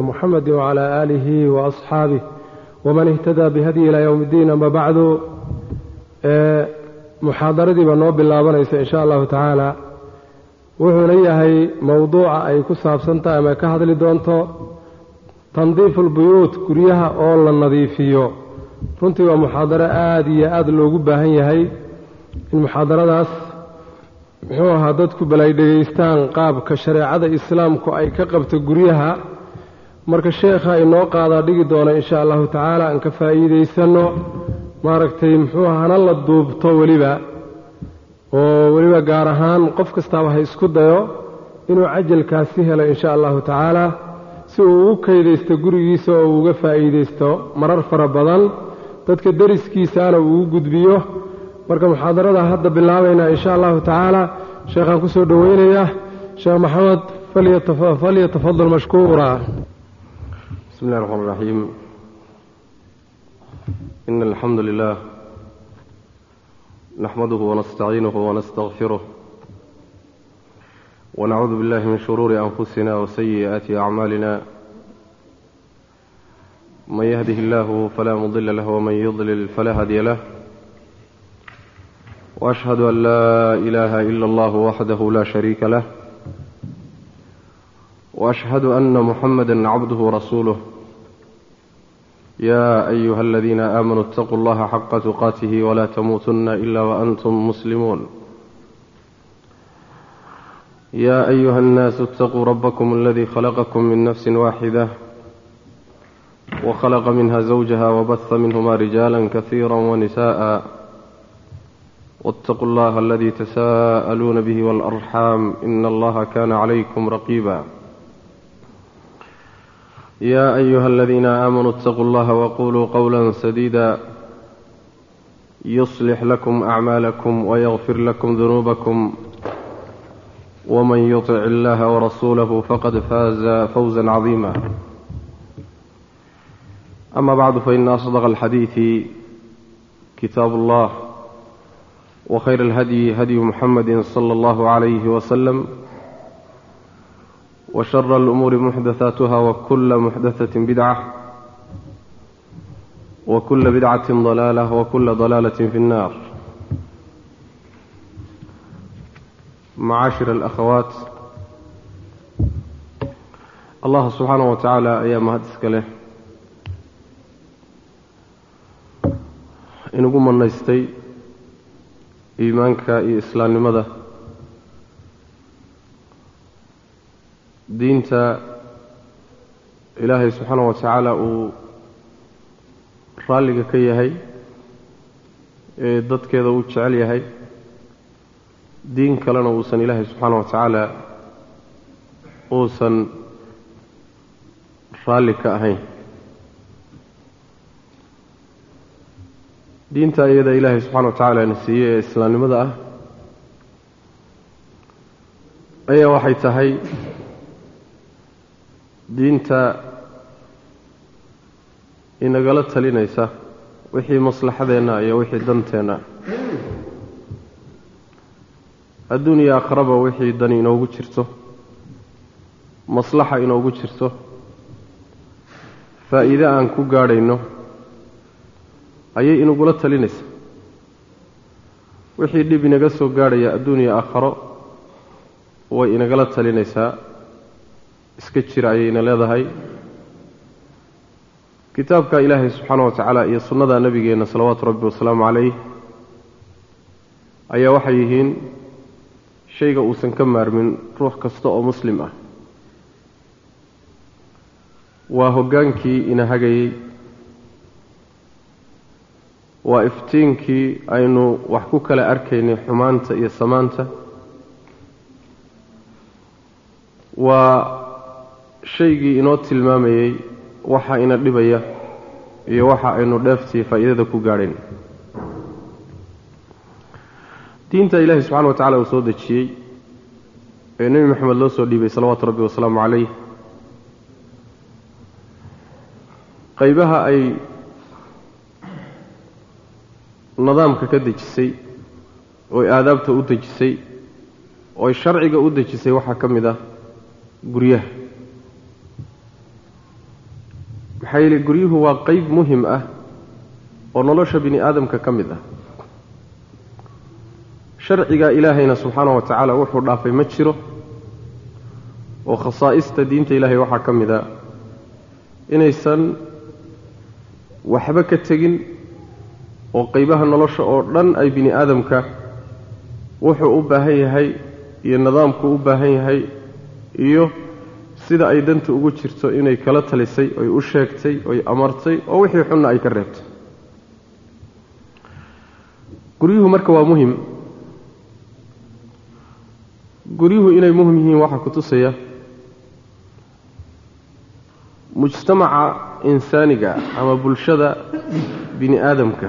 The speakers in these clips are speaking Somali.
محمد وعلى آله وأصحابه ومن اهتدى بهدي إلى يوم الدين. أما بعد محاضرتي بنوب الله بنيس إن شاء الله تعالى وهي موضوع أي كساب سنتا أما كهذا لدونتو تنظيف البيوت كريها أول النظيفيو runtii waa muxaadaro aad iyo aad loogu baahan yahay in muxaadaradaas muxuu ahaa dadku balay dhageystaan qaabka shareecada islaamku ay ka qabto guryaha marka sheekha inoo qaada dhigi doona insha Allah taala an ka faa'iideysano maaragtay muxuu ahaa la duubto waliba gaar ahaan qof kasta waxa isku dayo inuu cajalkaasi helo insha Allah taala si uu u kaydeysto gurigiisa oo uga faa'iideysto marar fara badan dadka dariskiisana uu gudbiyo marka muxaadarada hadda bilaabayna insha Allah taala sheekhan ku soo dhaweynaya sheekh Maxamed falyatafaddal mashkuura. Bismillahir rahmanir rahim. Innal hamdalillah nahmaduhu wa nasta'inuhu wa nastaghfiruh wa na'udhu billahi min shururi anfusina wa sayyiati a'malina. من يهده الله فلا مضل له ومن يضلل فلا هادي له وأشهد أن لا إله إلا الله وحده لا شريك له وأشهد أن محمدا عبده ورسوله. يا أيها الذين آمنوا اتقوا الله حق تقاته ولا تموتن إلا وأنتم مسلمون. يا أيها الناس اتقوا ربكم الذي خلقكم من نفس واحدة وخلق منها زوجها وبث منهما رجالا كثيرا ونساء واتقوا الله الذي تساءلون به والأرحام إن الله كان عليكم رقيبا. يا أيها الذين آمنوا اتقوا الله وقولوا قولا سديدا يصلح لكم أعمالكم ويغفر لكم ذنوبكم ومن يطع الله ورسوله فقد فاز فوزا عظيما. أما بعد فإن أصدق الحديث كتاب الله وخير الهدي هدي محمد صلى الله عليه وسلم وشر الأمور محدثاتها وكل محدثة بدعة وكل بدعة ضلالة وكل ضلالة في النار. معاشر الأخوات الله سبحانه وتعالى أيام هدسك له inugu manaystay iimaanka iyo islaamnimada diinta ilaahay subxaanahu wa tacaala uu raalliga ka yahay ee dadkeeda uu jecel yahay diin kalena uusan ilaahay subxaanahu wa tacaala uusan raalli ka ahayn. diinta iyada ilaahay subxaana wa tacaala na siiyey ee islaamnimada ah ayaa waxay tahay diinta inagala talinaysa wixii maslaxadeenna iyo wixii danteenna adduun iyo aakhiraba wixii dan inoogu jirto maslaxa inoogu jirto faa'iido aan ku gaadhayno ayay inagula talinaysa. wixii dhib inaga soo gaadhaya adduun iyo aakhiro way inagala talinaysaa iska jira ayayna leedahay. kitaabka ilaahay subxaana wa tacaala iyo sunnada nabigeenna salawaatu rabbi wasalaamu calayh ayaa waxay yihiin shayga uusan ka maarmin ruux kasta oo muslim ah. waa hoggaankii ina hagayey, waa iftiinkii aynu wax ku kala arkaynay xumaanta iyo samaanta, waa shaygii inoo tilmaamayey waxa ina dhibaya iyo waxa aynu dheeftii faa'iidada ku gaadhayn. diinta ilaahay subxaana wa tacaala uu soo dejiyey ee nebi moxamed loo soo dhiibay salawaatu rabbi wasalaamu calayh qaybaha ay nidaamka ka dejisay oo aadaabta u dejisay oo sharciga u dejisay waxa kamid ah guryaha. maxayli guryuhu waa qayb muhim ah oo nolosha bini aadamka ka mid ah sharciga ilaahayna subxaanahu wa tacaala wuxuu dhaafay ma jiro oo khasaa'ista diinta ilaahay waxaa ka mid a inaysan waxba ka tegin oo qaybaha nolosha oo dhan ay bini aadamka wuxuu u baahan yahay iyo nidaamku u baahan yahay iyo sida ay danta ugu jirto inay kala talisay oy u sheegtay oy amartay oo wixii xunna ay ka reebtay guryuhu marka waa muhim guryuhu inay muhim yihiin waxaa ku tusaya mujtamaca insaaniga ama bulshada bini aadamka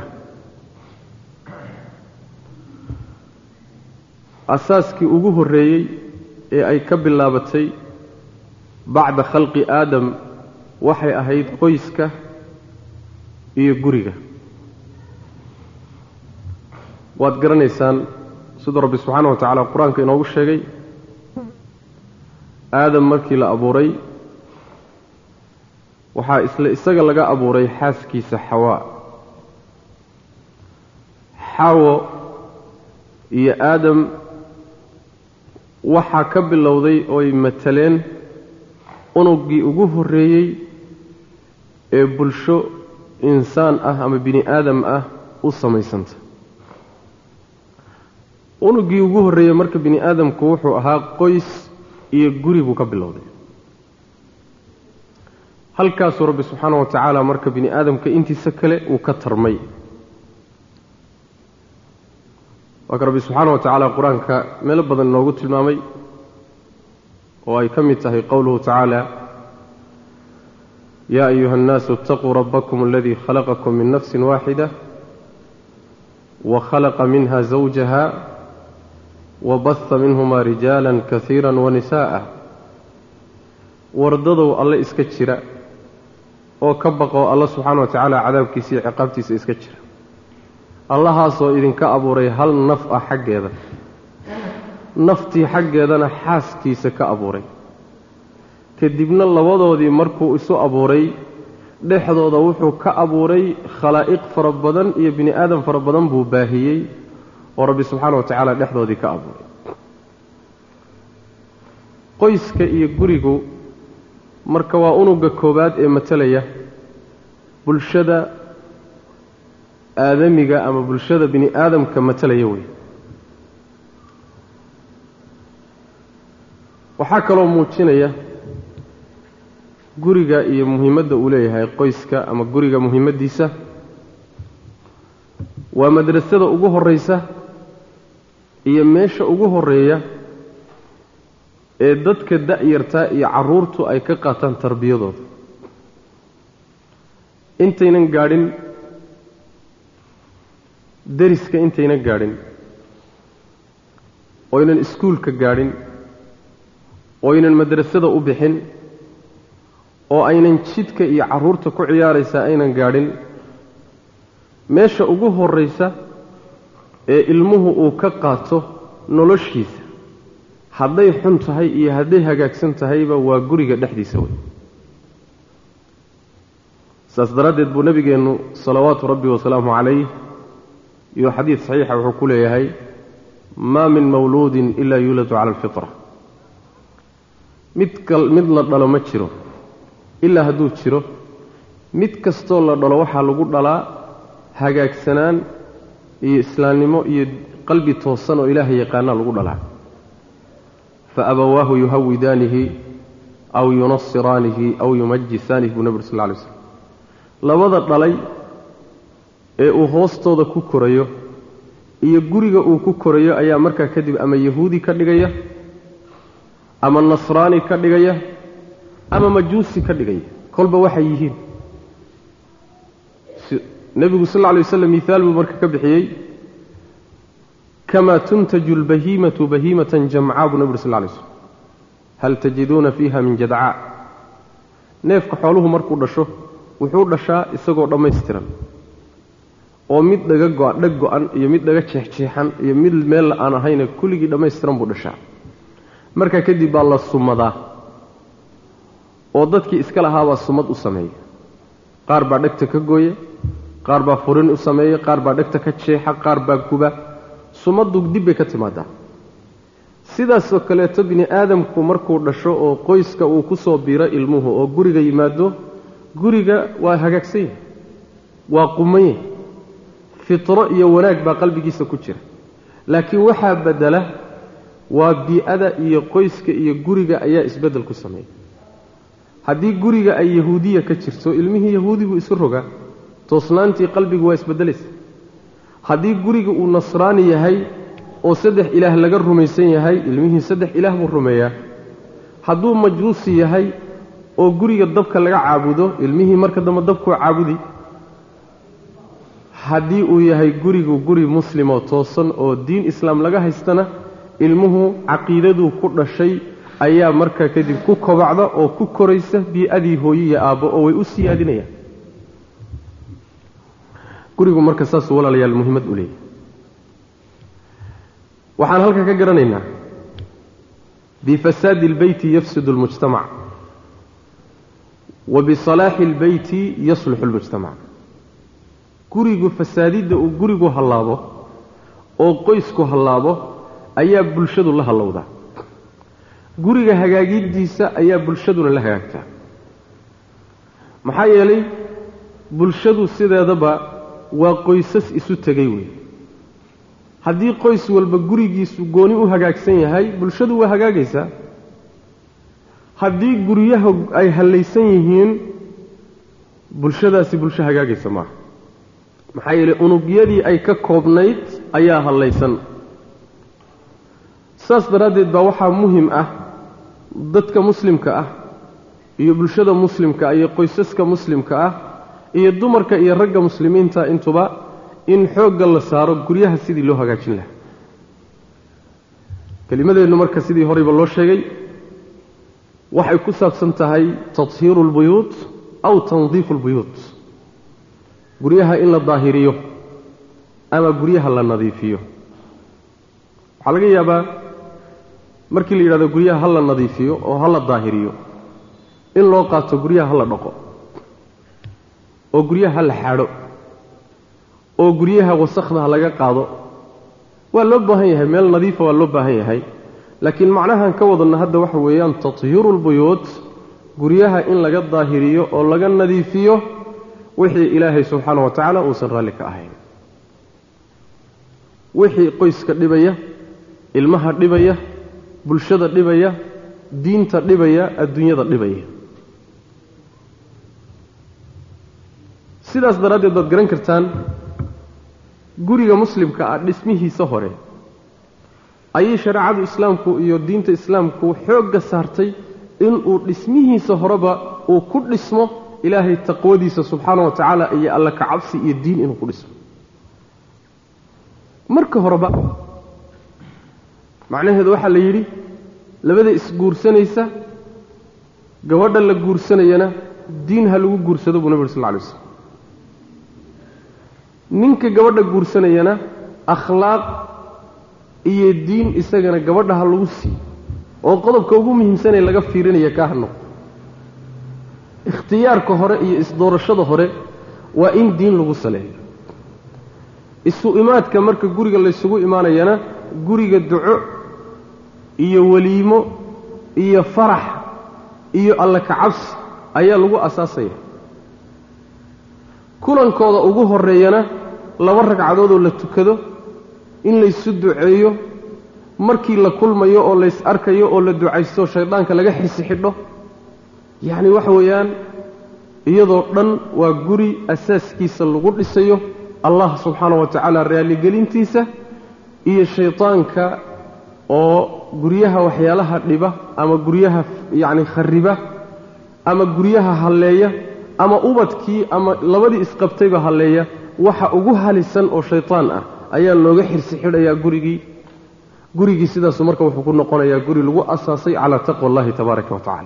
asaaskii ugu horreeyey ee ay ka bilaabatay bacda khalqi aadam waxay ahayd qoyska iyo guriga waad garanaysaan siduu rabbi subxaana wa tacaala qur-aanka inoogu sheegay aadam markii la abuuray waxaa isla isaga laga abuuray xaaskiisa xawaa xawo iyo aadam waxaa ka bilowday ooy mataleen unuggii ugu horreeyey ee bulsho insaan ah ama bini aadam ah u samaysanta unuggii ugu horreeyey marka bini aadamku wuxuu ahaa qoys iyo guri buu ka bilowday halkaasuu rabbi subxaana wa tacaala marka bini aadamka intiisa kale uu ka tarmay waa ka rabbi subxaana wa tacaala qur-aanka meelo badan inoogu tilmaamay oo ay ka mid tahay qowluhu tacaala yaa ayuha annaasu itaquu rabbakum aladii khalaqakum min nafsin waaxida wa khalaqa minha zawjaha wabaha minhumaa rijaalan kaiira wanisaa'a wardadow alle iska jira oo ka baqoo alla subxaana wa tacaala cadaabkiisa iyo ciqaabtiisa iska jira allahaasoo idinka abuuray hal naf ah xaggeeda naftii xaggeedana xaaskiisa ka abuuray kadibna labadoodii markuu isu abuuray dhexdooda wuxuu ka abuuray khalaa'iq fara badan iyo bini aadam fara badan buu baahiyey oo rabbi subxaana wa tacaala dhexdoodii ka abuuray qoyska iyo gurigu marka waa unugga koowaad ee matalaya bulshada aadamiga ama bulshada bini aadamka matalaya wey waxaa kaloo muujinaya guriga iyo muhiimadda uu leeyahay qoyska ama guriga muhiimaddiisa waa madrasada ugu horraysa iyo meesha ugu horreeya ee dadka da'yarta iyo carruurtu ay ka qaataan tarbiyadooda intaynan gaadhin deriska intaynan gaadhin oynan iskuulka gaadhin oynan madrasada u bixin oo aynan jidka iyo carruurta ku ciyaaraysaa aynan gaadhin meesha ugu horraysa ee ilmuhu uu ka qaato noloshiisa hadday xun tahay iyo hadday hagaagsan tahayba waa guriga dhexdiisa wey saas daraaddeed buu nebigeennu salawaatu rabbi wasalaamu calayh iyo xadiid saxiixa wuxuu ku leeyahay maa min mawluudin ilaa yuuladu cala alfitra mid la dhalo ma jiro ilaa hadduu jiro mid kastoo la dhalo waxaa lagu dhalaa hagaagsanaan iyo islaamnimo iyo qalbi toosan oo ilaahay yaqaanaa lagu dhalaa fa abawaahu yuhawidaanihi aw yunasiraanihi aw yumajisaanihi buu nebi uri sal lla alay slam labada dhalay ee uu hoostooda ku korayo iyo guriga uu ku korayo ayaa markaa kadib ama yahuudi ka dhigaya ama nasraani ka dhigaya ama majuusi ka dhigaya kolba waxay yihiin nebigu sal lla alay waslam mihaal buu marka ka bixiyey kamaa tuntaju albahiimatu bahiimatan jamcaa buu nebi uri sal lla alay slam hal tajiduuna fiiha min jadcaa neefka xooluhu markuu dhasho wuxuu dhashaa isagoo dhammaystiran oo mid dhag go-an iyo mid dhaga jeexjeexan iyo mid meel aan ahayna kulligii dhammaystiran buu dhashaa markaa kadib baa la sumadaa oo dadkii iska lahaabaa sumad u sameeya qaar baa dhegta ka gooya qaar baa furin u sameeya qaar baa dhegta ka jeexa qaar baa guba sumadu dib bay ka timaadaa sidaasoo kaleeto bini aadamku markuu dhasho oo qoyska uu ku soo biiro ilmuhu oo guriga yimaado guriga waa hagaagsan yahay waa qumaye fitro iyo wanaag baa qalbigiisa ku jira laakiin waxaa bedela waa bii'ada iyo qoyska iyo guriga ayaa isbeddel ku sameeya haddii guriga ay yahuudiya ka jirto ilmihii yahuudigu isu rogaa toosnaantii qalbigu waa isbeddelaysa haddii guriga uu nasraani yahay oo 3 ilaah laga rumaysan yahay ilmihii 3 ilaah buu rumeeyaa hadduu majruusi yahay oo guriga dabka laga caabudo ilmihii marka dambe dabku caabudi haddii uu yahay gurigu guri muslim oo toosan oo diin islaam laga haystana ilmuhu caqiidadu ku dhashay ayaa marka kadib ku kobacda oo ku koraysa bii'adii hooyiye aabbo oo way u siyaadinayaan gurigu marka saas walaalayaal muhiimad u leeyahay waxaan halka ka garanaynaa bifasaadi albayti yafsudu almujtamac wa bisalaaxi albayti yasluxu almujtamac gurigu fasaadidda uu gurigu hallaabo oo qoysku hallaabo ayaa bulshadu la hallowdaa guriga hagaagidiisa ayaa bulshaduna la hagaagtaa maxaa yeelay bulshadu sideedaba waa qoysas isu tegay weey haddii qoys walba gurigiisu gooni u hagaagsan yahay bulshadu waa hagaagaysaa haddii guryaha ay hallaysan yihiin bulshadaasi bulsho hagaagaysa maaha maxaa yeelay unugyadii ay ka koobnayd ayaa hallaysan saas daraaddeed baa waxaa muhim ah dadka muslimka ah iyo bulshada muslimka iyo qoysaska muslimka ah iyo dumarka iyo ragga muslimiinta intuba in xoogga la saaro guryaha sidii loo hagaajin lahaa kelimadeennu marka sidii horeyba loo sheegay waxay ku saabsan tahay tathiiru albuyuut aw tandiifu albuyuut guryaha in la daahiriyo ama guryaha la nadiifiyo waxaa laga yaabaa markii la yidhahdo guryaha ha la nadiifiyo oo ha la daahiriyo in loo qaato guryaha ha la dhaqo oo guryaha ha la xaadho oo guryaha wasakhda ha laga qaado waa loo baahan yahay meel nadiifa waa loo baahan yahay laakiin macnahan ka wadana hadda waxa weeyaan tathiiru albuyuut guryaha in laga daahiriyo oo laga nadiifiyo wixii ilaahay subxaanahu wa tacaala uusan raalli ka ahayn wixii qoyska dhibaya ilmaha dhibaya bulshada dhibaya diinta dhibaya adduunyada dhibaya sidaas daraaddeed baad garan kartaan guriga muslimka ah dhismihiisa hore ayay shareecadu islaamku iyo diinta islaamku xoogga saartay inuu dhismihiisa horeba uu ku dhismo ilaahay taqwadiisa subxaanahu wa tacaala iyo alla ka cabsi iyo diin inuu ku dhismo marka horeba macnaheedu waxaa la yidhi labada isguursanaysa gabadha la guursanayana diin ha lagu guursado buu nabi sal lla alay waslam ninka gabadha guursanayana akhlaaq iyo diin isagana gabadha ha lagu siiyo oo qodobka ugu muhiimsanee laga fiirinaya kaa ha noqdo ikhtiyaarka hore iyo isdoorashada hore waa in diin lagu saleeyo isu imaadka marka guriga laysugu imaanayana guriga duco iyo waliimo iyo farax iyo alla ka cabsi ayaa lagu asaasaya kulankooda ugu horeeyana 2 ragcadood oo la tukado in laysu duceeyo markii la kulmayo oo lays arkayo oo la ducaysto shaydaanka laga xisi xidho yacni waxa weeyaan iyadoo dhan waa guri asaaskiisa lagu dhisayo allah subxaanahu wa tacaala raaligelintiisa iyo shaydaanka oo guryaha waxyaalaha dhiba ama guryaha yacni khariba ama guryaha halleeya ama ubadkii ama labadii isqabtayba halleeya waxa ugu halisan oo shaydaan ah ayaa looga xirsi xidhayaa gurigii sidaasu marka wuxuu ku noqonayaa guri lagu asaasay calaa taqwa allahi tabaaraka wa tacaala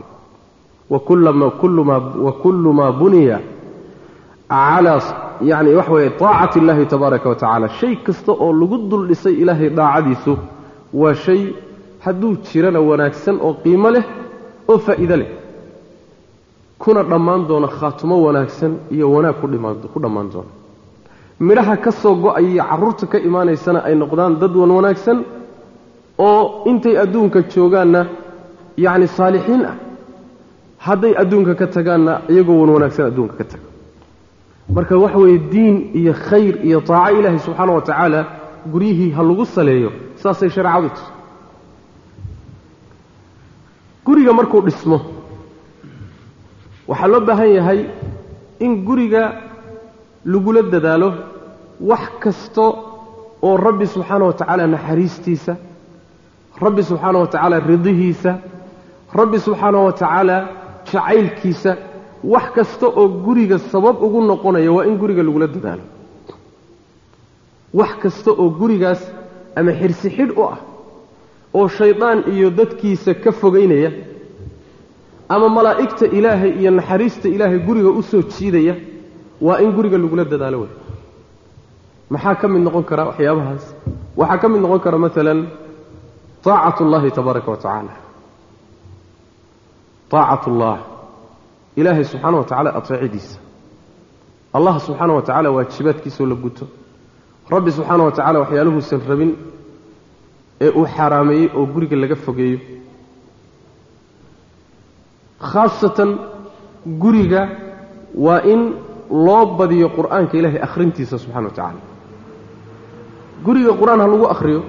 وكل ما بني على يعني وحوي طاعة الله تبارك وتعالى شيء كسته أو لقد لسي إلهي داعديسه وشيء حدود شيرنا وناكسن أو قيمة له أو فائدة له kuna dhammaan doona khaatumo wanaagsan iyo wanaag ku dhammaan doona midhaha ka soo go'aya carruurta ka imaanaysana ay noqdaan dad wanaagsan oo intay adduunka joogaanna yacni saalixiin ah hadday adduunka ka tagaanna iyagoo wanaagsan adduunka ka taga marka waxa weeye diin iyo khayr iyo taaco ilaahay subxaana wa tacaala guryihii ha lagu saleeyo saasay shareecadu tus guriga markuu dhismo waxaa loo baahan yahay in guriga lagula dadaalo wax kasta oo rabbi subxaana wa tacaala naxariistiisa rabbi subxaana wa tacaala ridihiisa rabbi subxaana wa tacaala jacaylkiisa wax kasta oo guriga sabab ugu noqonaya waa in guriga lagula dadaalo wax kasta oo gurigaas ama xirsi xidh u ah oo shaydaan iyo dadkiisa ka fogaynaya ama malaa'igta ilaahay iyo naxariista ilaahay guriga u soo jiidaya waa in guriga lagula dadaalo wey maxaa ka mid noqon kara waxyaabahaas waxaa ka mid noqon kara maalan طاacة الlahi tabaaraka wa tacaala طaacaة ullah ilaahay subxaana wa tacala aطeecidiisa allah subxaana wa tacaala waajibaadkiisoo la guto rabbi subxaana wa tacala waxyaaluhuusan rabin ee uu xaaraameeyey oo guriga laga fogeeyo khaasatan guriga waa in loo badiyo qur'aanka ilaahay akhrintiisa subxana wa tacaala guriga qur-aan ha lagu akhriyo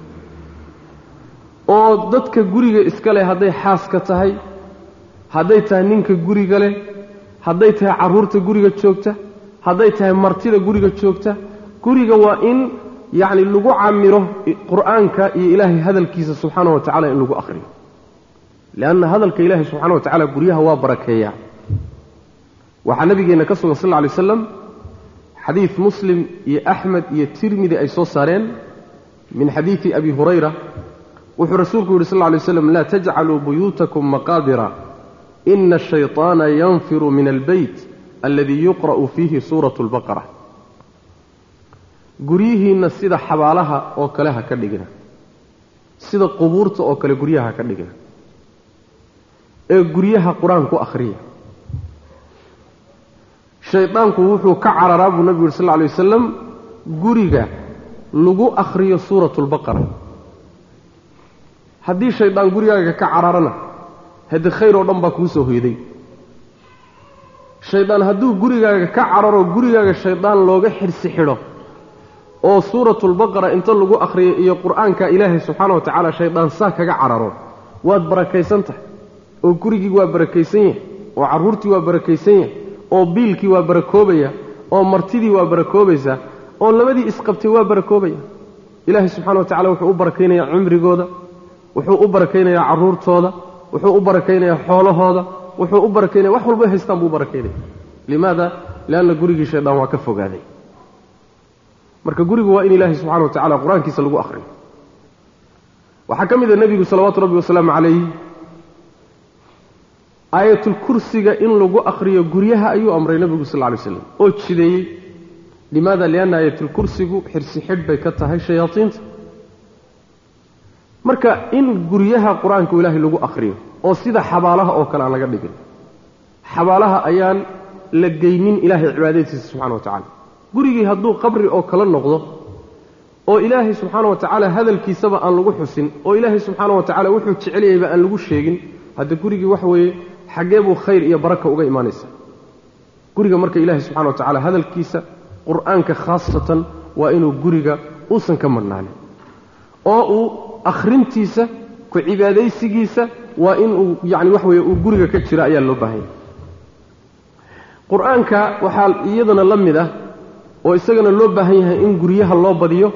oo dadka guriga iska leh hadday xaaska tahay hadday tahay ninka guriga leh hadday tahay carruurta guriga joogta hadday tahay martida guriga joogta guriga waa in yacni lagu camiro qur'aanka iyo ilaahay hadalkiisa subxaana wa tacala in lagu akhriyo lianna hadalka ilaahay subxana wa tacala guryaha waa barakeeyaa waxaa nabigeenna ka sugan sal lla alay waslam xadiid muslim iyo axmed iyo tirmidi ay soo saareen min xadiidi abi hurayra wuxuu rasuulku yidhi sal lla alay waslam laa tajcaluu buyuutakum maqaadira ina ashayطaana yanfiru min albeyt aladii yuqra'u fiihi suuratu اlbaqara guryihiinna sida xabaalaha oo kale ha ka dhigina sida qubuurta oo kale guryaha ha ka dhigina ee guryaha qur-aan ku akhriya shaydaanku wuxuu ka cararaa buu nabigu yidhi sal lla alay wasalam guriga lagu akhriyo suuratu اlbaqara haddii shaydaan gurigaaga ka cararana haddii khayr oo dhan baa kuu soo hoyday shaydaan hadduu gurigaaga ka cararo gurigaaga shaydaan looga xirsi xidho oo suuratulbaqara inta lagu akhriyo iyo qur'aanka ilaahay subxaana wa tacaala shaydaan saa kaga cararo waad barakaysan tahay oo gurigii waa barakaysan yahay oo carruurtii waa barakaysan yahay oo biilkii waa barakoobaya oo martidii waa barakoobaysaa oo labadii isqabtay waa barakoobaya ilaahay subxana wa tacala wuxuu u barakaynayaa cumrigooda wuxuu u barakaynayaa carruurtooda wuxuu u barakaynayaa xoolahooda wuxuu u barakaynaya wax walba haystaan buu u barakaynaya limaada lianna gurigii shaydaan waa ka fogaaday marka gurigu waa in ilaahay subxana wa tacala qur-aankiisa lagu akhriyo waxaa ka mid a nebigu salawaatu rabbi wasalaamu calayh aayatulkursiga in lagu akhriyo guryaha ayuu amray nebigu sal lla lay slam oo jideeyey limaada lianna aayatulkursigu xirsi xidh bay ka tahay shayaadiinta marka in guryaha qur-aanka ilaahay lagu akhriyo oo sida xabaalaha oo kale aan laga dhigin xabaalaha ayaan la geynin ilaahay cibaadadiisa subxana wa tacala gurigii hadduu qabri oo kala noqdo oo ilaahay subxaana wa tacaala hadalkiisaba aan lagu xusin oo ilaahay subxaana wa tacala wuxuu jeceliyayba aan lagu sheegin hadda gurigii wax weeye xaggee buu khayr iyo baraka uga imaanaysa guriga marka ilaahay subxana wa tacala hadalkiisa qur'aanka khaasatan waa inuu guriga uusan ka marnaanin oo uu akhrintiisa ku cibaadaysigiisa waa inuu yacni wax weeye uu guriga ka jira ayaa loo baahanya qur-aanka waxaa iyadana la mid ah oo isagana loo baahan yahay in guryaha loo badiyo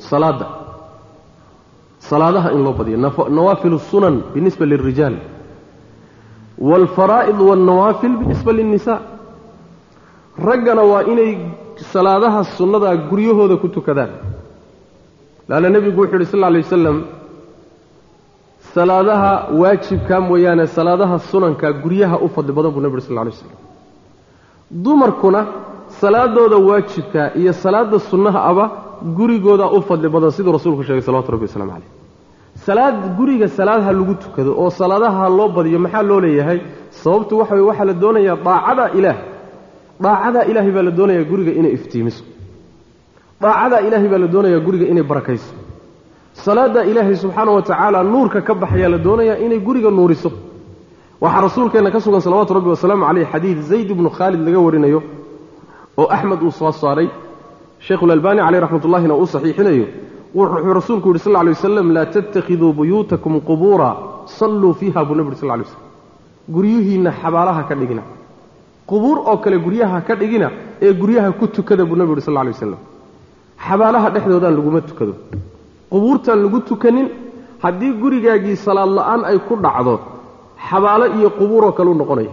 salaadaha in loo badiyo nawaafilu sunan binisba lilrijaal waalfaraa'id waalnawaafil binisba lilnisaa raggana waa inay salaadaha sunnadaa guryahooda ku tukadaan laanna nebigu wuxuu yidhi sal lla alay wasalam salaadaha waajibkaa mooyaane salaadaha sunanka guryaha u fadli badan buu nebi yidhi sal lla alay waslam dumarkuna salaadooda waajibka iyo salaada sunnaha aba gurigooda u fadli badan siduu rasuulku sheegay salawatu rabbi wasalaamu calayh salaad guriga salaadaha lagu tukado oo salaadaha loo badiyo maxaa loo leeyahay sababtu waxa la doonayaa daacada ilaahay baa la doonayaa guriga inay iftiimiso daacada ilaahay baa la doonayaa guriga inay barakayso salaada ilaahay subxaanahu wa tacaala nuurka ka baxaya la doonayaa inay guriga nuuriso waxaa rasuulkeenna ka sugan salawaatu rabbi wasalaamu calayh xadiid zayd ibnu khaalid laga warinayo oo axmed uu soo saaray sheekhulalbaani caleyh raxmatullahina uu saxiixinayo wuxuu rasuulku yidhi sal lla alay wasalam laa tattakhiduu buyuutakum qubuura salluu fiiha buu nabi yidhi sal lla alay wasalam guryihiinna xabaalaha ka dhigina qubuur oo kale guryaha ka dhigina ee guryaha ku tukada buu nabi yidhi sal lla alay wasalam xabaalaha dhexdoodaan laguma tukado qubuurtaan lagu tukanin haddii gurigaagii salaad la'aan ay ku dhacdo xabaalo iyo qubuuroo kale u noqonaya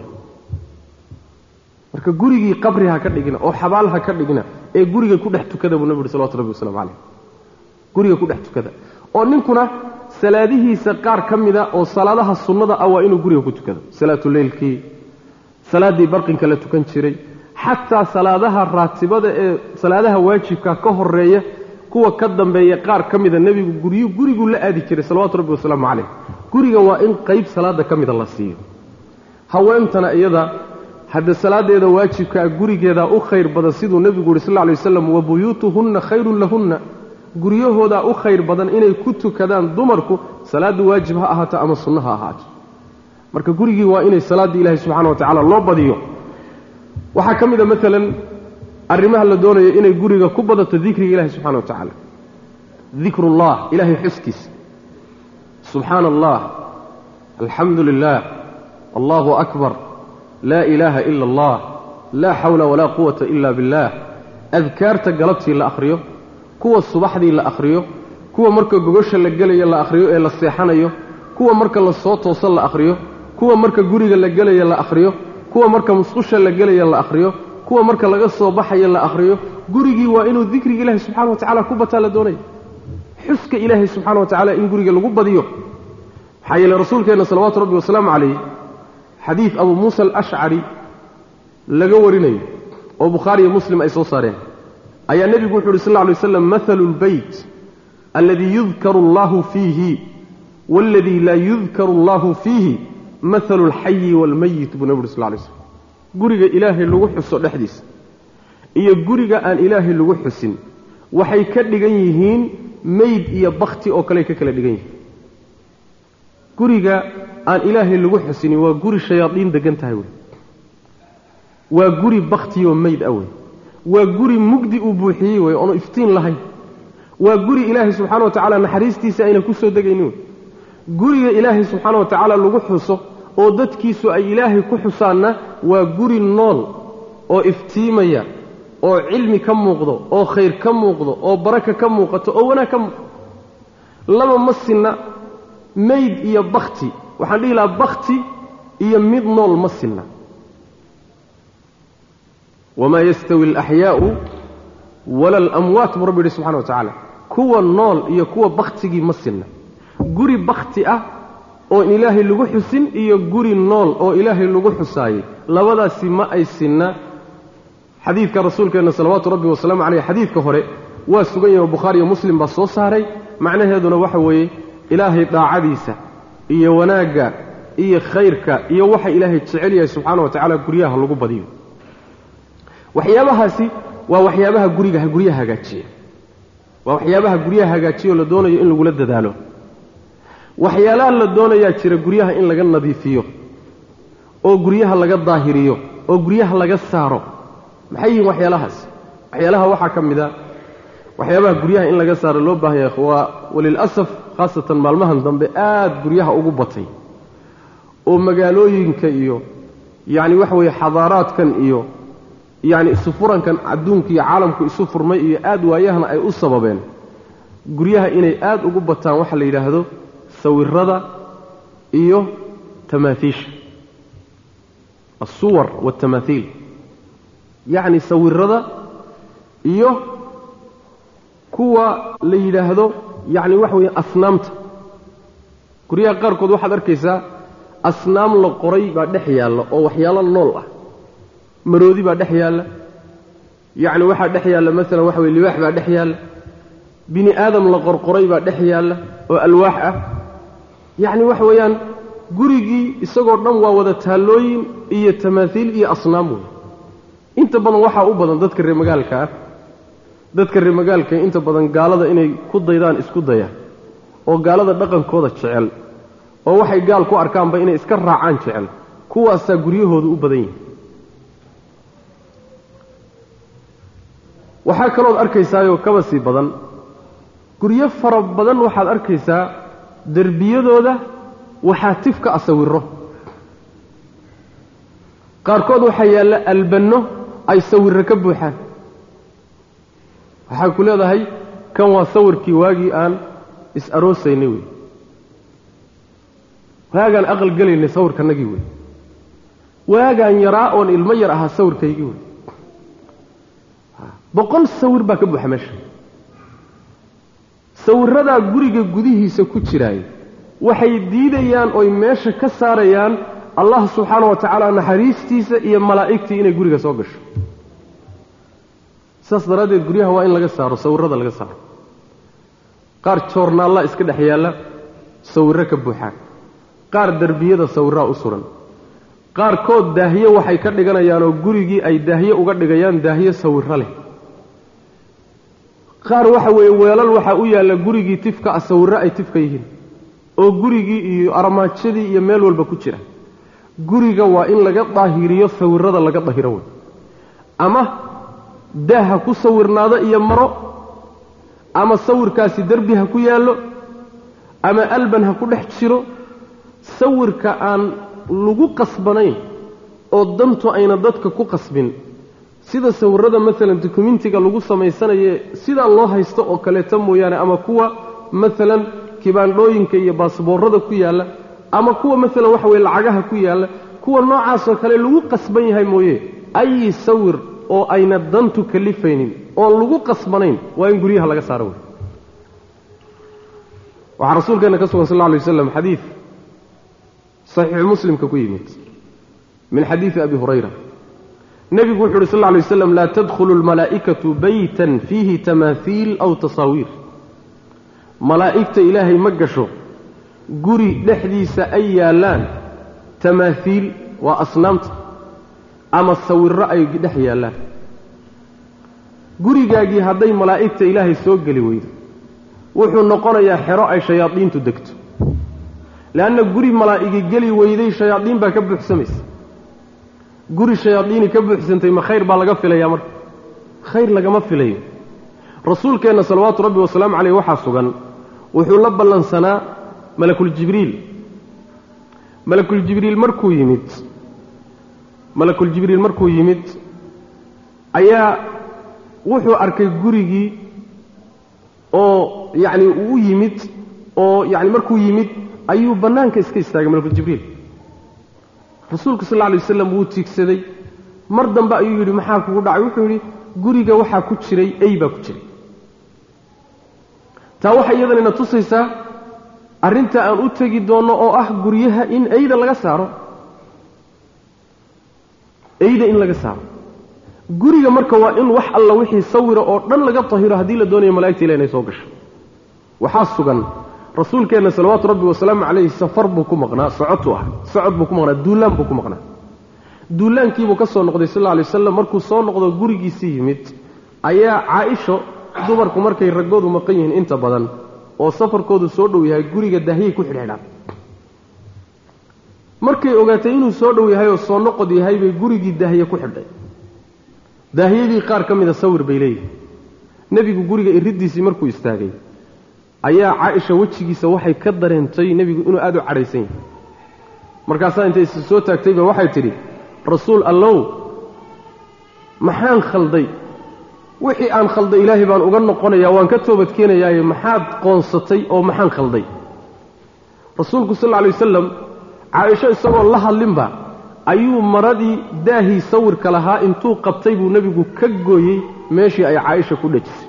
marka gurigii qabri ha ka dhigina oo xabaal ha ka dhigina ee guriga ku dhex tukada buu nabi yidhi salawatu rabbi wasalaamu calayh guriga ku dhex tukada oo ninkuna salaadihiisa qaar ka mida oo salaadaha sunnada ah waa inuu guriga ku tukado salaatuleylkii salaaddii barqinka la tukan jiray xataa salaadaha raatibada ee salaadaha waajibka ka horeeya kuwa ka dambeeya qaar ka mida nebigu gurigu la aadi jiray salawaatu rabbi wasalaamu calayh guriga waa in qayb salaada ka mida la siiyo haweentana iyada hadda salaadeeda waajibkaa gurigeedaa u khayr badan siduu nebigu yidhi sal lla alay wasalam wa buyuutuhunna khayrun lahunna guryahoodaa u khayr badan inay ku tukadaan dumarku salaaddu waajib ha ahaato ama sunno ha ahaato marka gurigii waa inay salaaddii ilaahay subxana wa tacaala loo badiyo waxaa ka mida maalan arrimaha la doonayo inay guriga ku badato dikriga ilahi subxana wa tacaala dikrullah ilaahay xuskiisa subxaana allah alxamdu lilah allahu akbar laa ilaaha ila allah laa xawla walaa quwata ila billah adkaarta galabtii la akhriyo kuwa subaxdii la akhriyo kuwa marka gogosha la gelayo la akhriyo ee la seexanayo kuwa marka la soo tooso la akhriyo kuwa marka guriga la gelayo la akhriyo kuwa marka musqusha la gelayo la akhriyo kuwa marka laga soo baxayo la akhriyo gurigii waa inuu dikriga ilaahay subxaana wa tacaala ku bataa la doonaya xuska ilaahay subxaana wa tacaala in guriga lagu badiyo maxaa yeele rasuulkeenna salawaatu rabbi wasalaamu calayh xadiid abu muusa alashcari laga warinayo oo bukhaari iyo muslim ay soo saareen ayaa nebigu wuxu uhi sal lla alay waslam mathalu lbeyt alladii yudkaru allahu fiihi waaladii laa yudkaru allahu fiihi mathalu alxayi waalmayit buu nebi uhi sal lay slam guriga ilaahay lagu xuso dhexdiisa iyo guriga aan ilaahay lagu xusin waxay ka dhigan yihiin meyd iyo bakti oo kaley ka kala dhigan yihiin guriga aan ilaahay lagu xusinin waa guri shayaadiin degan tahay wey waa guri baktiyoo meyd ah wey waa guri mugdi uu buuxiyey wey oonu iftiin lahayn waa guri ilaahay subxaana wa tacaala naxariistiisa ayna ku soo degaynin wey guriga ilaahay subxaana wa tacaala lagu xuso oo dadkiisu ay ilaahay ku xusaanna waa guri nool oo iftiimaya oo cilmi ka muuqdo oo khayr ka muuqdo oo baraka ka muuqato oo wanaag ka muuqdo laba ma sinna meyd iyo bakti waxaan dhihi lahaa bakti iyo mid nool ma sinna wamaa yastawi alaxyaau wala alamwaat buu rabbi yidhi subxana wa tacaala kuwa nool iyo kuwa baktigii ma sinna guri bakti ah oo in ilaahay lagu xusin iyo guri nool oo ilaahay lagu xusaayey labadaasi ma ay sinna xadiidka rasuulkeenna salawaatu rabbi wasalaamu caleyh xadiidka hore waa sugan yahay oo bukhaari iyo muslim baa soo saaray macnaheeduna waxa weeye ilaahay daacadiisa iyo wanaagga iyo khayrka iyo waxa ilaahay jecel yahay subxaana wa tacaala guryaha lagu badiyo waxyaabahaasi waa waxyaabaha guryaha hagaajiya waa waxyaabaha guryaha hagaajiyo la doonayo in lagula dadaalo waxyaalaha la doonayaa jira guryaha in laga nadiifiyo oo guryaha laga daahiriyo oo guryaha laga saaro maxay yihiin waxyaalahaas waxyaalaha waxaa ka mid a waxyaabaha guryaha in laga saaro loo baahan yahay waa walilasaf khaasatan maalmahan dambe aad guryaha ugu batay oo magaalooyinka iyo yacni waxa weeye xadaaraadkan iyo yacni isu furankan adduunka iyo caalamku isu furmay iyo aad waayahana ay u sababeen guryaha inay aad ugu bataan waxa la yidhaahdo sawirada iyo tamaathiisha الصور والتماثيل يعني sawirada iyo kuwa la yiraahdo yani wax weey asnaamta guriga qaarkood waxaad arkaysaa asnaam la qoray baa dhex yaala oo waxyaalo nool ah maroodi baa dhex yaala yani waxa dhex yaala mesela wax weey libaax baa dhex yaala bini aadam la qorqoray baa dhex yaala oo alwaax ah yacni waxa weeyaan gurigii isagoo dhan waa wada taallooyin iyo tamaaiil iyo asnaam wey inta badan waxaa u badan dadka reer magaalka ah dadka reer magaalka inta badan gaalada inay ku daydaan isku daya oo gaalada dhaqankooda jecel oo waxay gaal ku arkaanba inay iska raacaan jecel kuwaasaa guryahoodu u badan yihin waxaa kalood arkaysaayoo kaba sii badan guryo fara badan waxaad arkaysaa derbiyadooda waxaa tifka asawiro qaarkood waxaa yaalla albanno ay sawirro ka buuxaan waxaa ku leedahay kan waa sawirkii waagii aan is-aroosaynay wey waagaan aqal gelaynay sawirkanagii wey waagaan yaraa oon ilmo yar ahaa sawirkaygii wey 100 sawir baa ka buuxa meesha sawirradaa guriga gudihiisa ku jiraay waxay diidayaan oy meesha ka saarayaan allah subxaana wa tacaala naxariistiisa iyo malaa'igtii inay guriga soo gasho saas daraaddeed guryaha waa in laga saaro sawirrada laga saaro qaar joornaalla iska dhex yaalla sawirro ka buuxaan qaar derbiyada sawirraa u suran qaarkood daahiye waxay ka dhiganayaanoo gurigii ay daahiye uga dhigayaan daahiye sawirro leh qaar waxa weeye weelal waxaa u yaalla gurigii tifka ah sawirro ay tifka yihiin oo gurigii iyo armaajadii iyo meel walba ku jira guriga waa in laga daahiriyo sawirrada laga dahiro wey ama daaha ku sawirnaado iyo maro ama sawirkaasi derbi ha ku yaallo ama alban ha ku dhex jiro sawirka aan lagu qasbanayn oo dantu ayna dadka ku qasbin sida sawirrada maalan dokumentiga lagu samaysanaye sidaa loo haysto oo kaleeta mooyaane ama kuwa maalan kibaandhooyinka iyo baasboorrada ku yaalla ama kuwa maalan waxa weye lacagaha ku yaalla kuwa noocaasoo kale lagu qasban yahay mooye ay sawir oo ayna dantu kalifaynin oon lagu qasbanayn waa in guryaha laga saaro wey waxaa rasuulkeenna ka sugan sal alla alay waslam xadiid saxiixu muslimka ku yimid min xadiidi abi hurayra nebigu wuxu uhi sal alla alay waslam laa tadkhulu almalaa'ikatu baytan fiihi tamaahiil aw tasaawiir malaa'igta ilaahay ma gasho guri dhexdiisa ay yaallaan tamaahiil waa asnaamta ama sawirro ay dhex yaallaan gurigaagii hadday malaa'igta ilaahay soo geli weydo wuxuu noqonayaa xero ay shayaadiintu degto leanna guri malaa'igi geli weyday shayaadiin baa ka buuxsamaysa guri shayaadiini ka buuxsantay ma khayr baa laga filayaa marka khayr lagama filayo rasuulkeenna salawaatu rabbi wasalaamu caleyh waxaa sugan wuxuu la ballansanaa malakuljibriil malakuljibriil markuu yimid ayaa wuxuu arkay gurigii oo yacni uu yimid oo yacni markuu yimid ayuu bannaanka iska istaagay malakuljibriil rasuulku sal alla alay wasalam wuu tiigsaday mar dambe ayuu yidhi maxaa kugu dhacay wuxuu yidhi guriga waxaa ku jiray ey baa ku jiray taa waxay iyadanina tusaysaa arrinta aan u tegi doonno oo ah guryaha in eyda laga saaro eyda in laga saaro guriga marka waa in wax alla wixii sawira oo dhan laga tahiro haddii la doonayo malaa'igta ilahay inay soo gasho waxaa sugan rasuulkeenna salawaatu rabbi wasalaamu calayhi safar buu ku maqnaa socod buu ku maqnaa duulaan buu ku maqnaa duulaankiibuu ka soo noqday sal alla alay wasalam markuu soo noqdo gurigiisii yimid ayaa caaisho dumarku markay raggoodu maqan yihiin inta badan oo safarkoodu soo dhow yahay guriga daahiyay ku xidhxidhaan markay ogaatay inuu soo dhow yahay oo soo noqod yahay bay gurigii daahiye ku xidhay daahiyadii qaar ka mida sawir bay leeyihin nebigu guriga iriddiisii markuu istaagay ayaa caaisha wejigiisa waxay ka dareentay nebigu inuu aad u cadhaysan yahay markaasaa intay is soo taagtayba waxay tidhi rasuul allow maxaan khalday wixii aan khalday ilaahay baan uga noqonayaa waan ka toobadkeenayaaye maxaad qoonsatay oo maxaan khalday rasuulku sal alla alay wasalam caaisho isagoo la hadlinba ayuu maradii daahii sawirka lahaa intuu qabtay buu nebigu ka gooyey meeshii ay caaisha ku dhejisay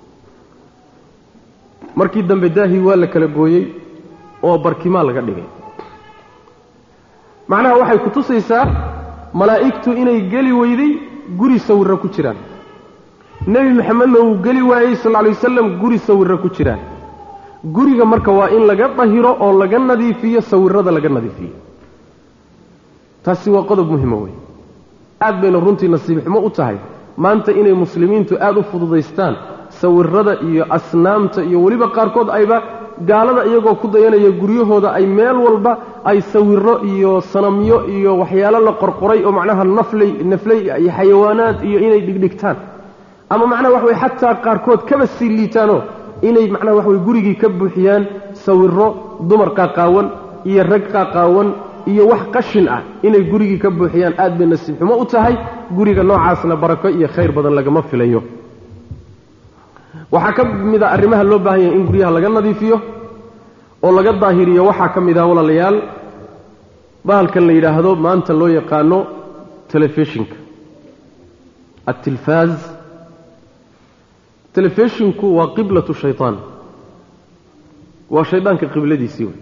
markii dambe daahii waa la kala gooyey oo barkimaa laga dhigay macnaha waxay ku tusaysaa malaa'igtu inay geli weyday guri sawirro ku jiraan nebi maxamedna uu geli waayey sal alla alay wasalam guri sawirro ku jiraan guriga marka waa in laga dahiro oo laga nadiifiyo sawirada laga nadiifiyo taasi waa qodob muhiim ah aad bayna runtii nasiib xumo u tahay maanta inay muslimiintu aad u fududaystaan sawirada iyo asnaamta iyo waliba qaarkood ayba gaalada iyagoo ku dayanaya guryahooda ay meel walba ay sawiro iyo sanamyo iyo waxyaalo la qorqoray oo macnaha naflay iyo xayawaanaad iyo inay dhigdhigtaan ama macnaha wax way xataa qaarkood kaba sii liitaano inay macnaha wax way gurigii ka buuxiyaan sawiro dumar qaaqaawan iyo rag qaaqaawan iyo wax qashin ah inay gurigii ka buuxiyaan aad bay nasiib xumo u tahay guriga noocaasna barako iyo khayr badan lagama filayo waxaa ka mid ah arrimaha loo baahan yahay in guryaha laga nadiifiyo oo laga daahiriyo waxaa ka mid ah walaalayaal bahalkan la yidhaahdo maanta loo yaqaano telefishinka التلفاز telefishinku waa qiblatu shaytaan waa shaydaanka qibladiisii wey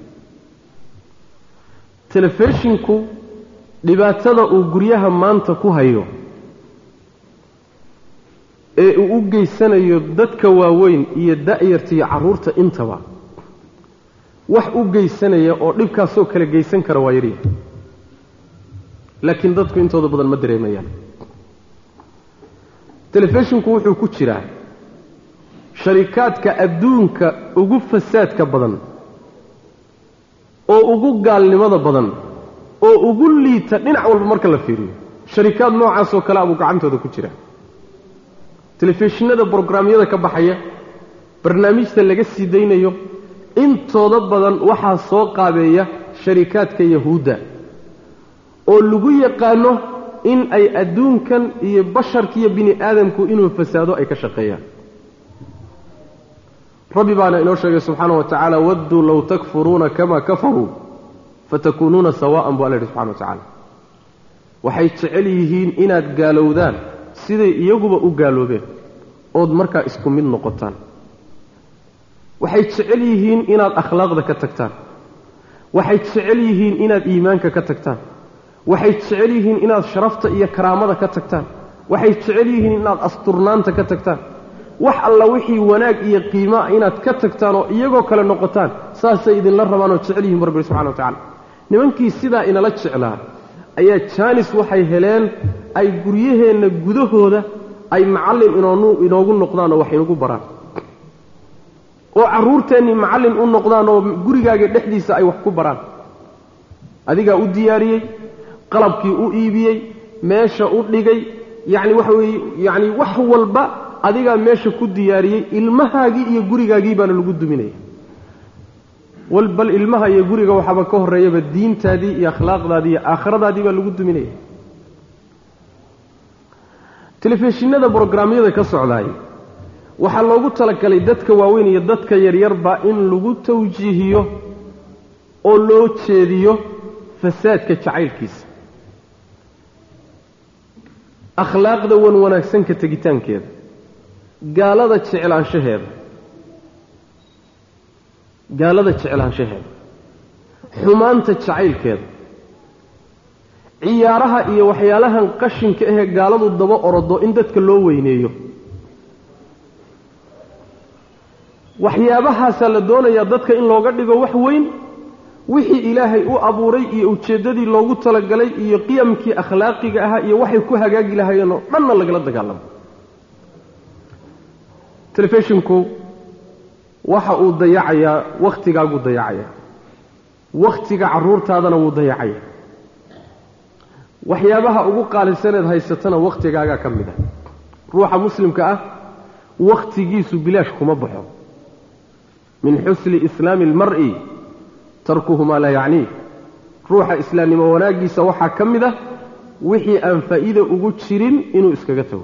telefishinku dhibaatada uu guryaha maanta ku hayo ee uu u geysanayo dadka waaweyn iyo da'yarta iyo carruurta intaba wax u geysanaya oo dhibkaasoo kala geysan kara waa yaryahay laakiin dadku intooda badan ma dareemayaan telefishinku wuxuu ku jiraa sharikaadka adduunka ugu fasaadka badan oo ugu gaalnimada badan oo ugu liita dhinac walba marka la fiiriyo sharikaad noocaas oo kale abuu gacantooda ku jira telefishinada programyada ka baxaya barnaamijta laga sii daynayo intooda badan waxaa soo qaabeeya sharikaadka yahuudda oo lagu yaqaano in ay adduunkan iyo basharka iyo bini aadamku inuu fasaado ay ka shaqeeyaan rabbi baana inoo sheegay subxaanahu wa tacaala wadduu low takfuruuna kama kafaruu fatakuunuuna sawaa'an buu alla yidhi subxana wa tacaala waxay jecel yihiin inaad gaalowdaan siday iyaguba u gaaloobeen ood markaa isku mid noqotaan waxay jecel yihiin inaad akhlaaqda ka tagtaan waxay jecel yihiin inaad iimaanka ka tagtaan waxay jecel yihiin inaad sharafta iyo karaamada ka tagtaan waxay jecel yihiin inaad asturnaanta ka tagtaan wax alla wixii wanaag iyo qiimo inaad ka tagtaan oo iyagoo kale noqotaan saasay idinla rabaan oo jecel yihiin rabbi subxana wa tacaala nimankii sidaa inala jeclaa ayaa jaanis waxay heleen ay guryaheenna gudahooda ay macallin inoogu noqdaan oo wax inagu baraan oo carruurteennii macallin u noqdaan oo gurigaaga dhexdiisa ay wax ku baraan adigaa u diyaariyey qalabkii u iibiyey meesha u dhigay yacni waxa weeye yacni wax walba adigaa meesha ku diyaariyey ilmahaagii iyo gurigaagii baana lagu duminaya bal ilmaha iyo guriga waxaaba ka horreeyaba diintaadii iyo akhlaaqdaadii iyo aakhiradaadii baa lagu duminaya telefishinada brograamyada ka socdaay waxaa loogu talagalay dadka waaweyn iyo dadka yaryarba in lagu tawjiihiyo oo loo jeediyo fasaadka jacaylkiisa akhlaaqda wan wanaagsan ka tegitaankeeda gaalada jeclaanshaheeda xumaanta jacaylkeeda ciyaaraha iyo waxyaalahan qashinka ahee gaaladu daba orodo in dadka loo weyneeyo waxyaabahaasaa la doonayaa dadka in looga dhigo wax weyn wixii ilaahay u abuuray iyo ujeeddadii loogu talagalay iyo qiyamkii akhlaaqiga ahaa iyo waxay ku hagaagi lahaayeen oo dhanna lagala dagaalamo telefishinku waxa uu dayacayaa wakhtigaaguu dayacayaa wakhtiga carruurtaadana wuu dayacayaa waxyaabaha ugu qaalisaneed haysatana wakhtigaagaa ka mid ah ruuxa muslimka ah wakhtigiisu bilaash kuma baxo min xusni islaami almar'i tarkuhu maa laa yacniih ruuxa islaamnimo wanaaggiisa waxaa ka mid ah wixii aan faa'iida ugu jirin inuu iskaga tago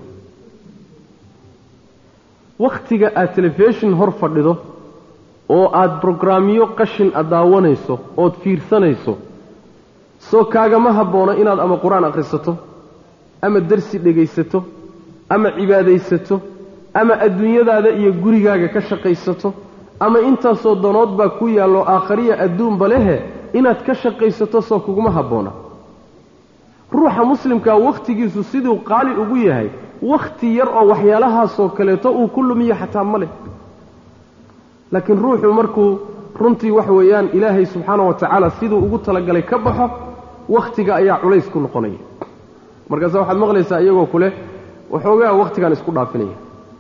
wakhtiga aad telefishin hor fadhido oo aad brograamyo qashin daawanayso ood fiirsanayso soo kaagama habboona inaad ama qur-aan akhrisato ama dersi dhegaysato ama cibaadaysato ama adduunyadaada iyo gurigaaga ka shaqaysato ama intaasoo danood baa ku yaallo aakhariya adduunba lehe inaad ka shaqaysato soo kuguma habboona ruuxa muslimkaa wakhtigiisu siduu qaali ugu yahay wakhti yar oo waxyaalahaasoo kaleeto uu ku lumiyo xataa ma leh laakiin ruuxu markuu runtii wax weeyaan ilaahay subxaana wa tacaala siduu ugu talagalay ka baxo wakhtiga ayaa culays ku noqonaya markaase waxaad maqlaysaa iyagoo kule waxoogaa wakhtigaan isku dhaafinaya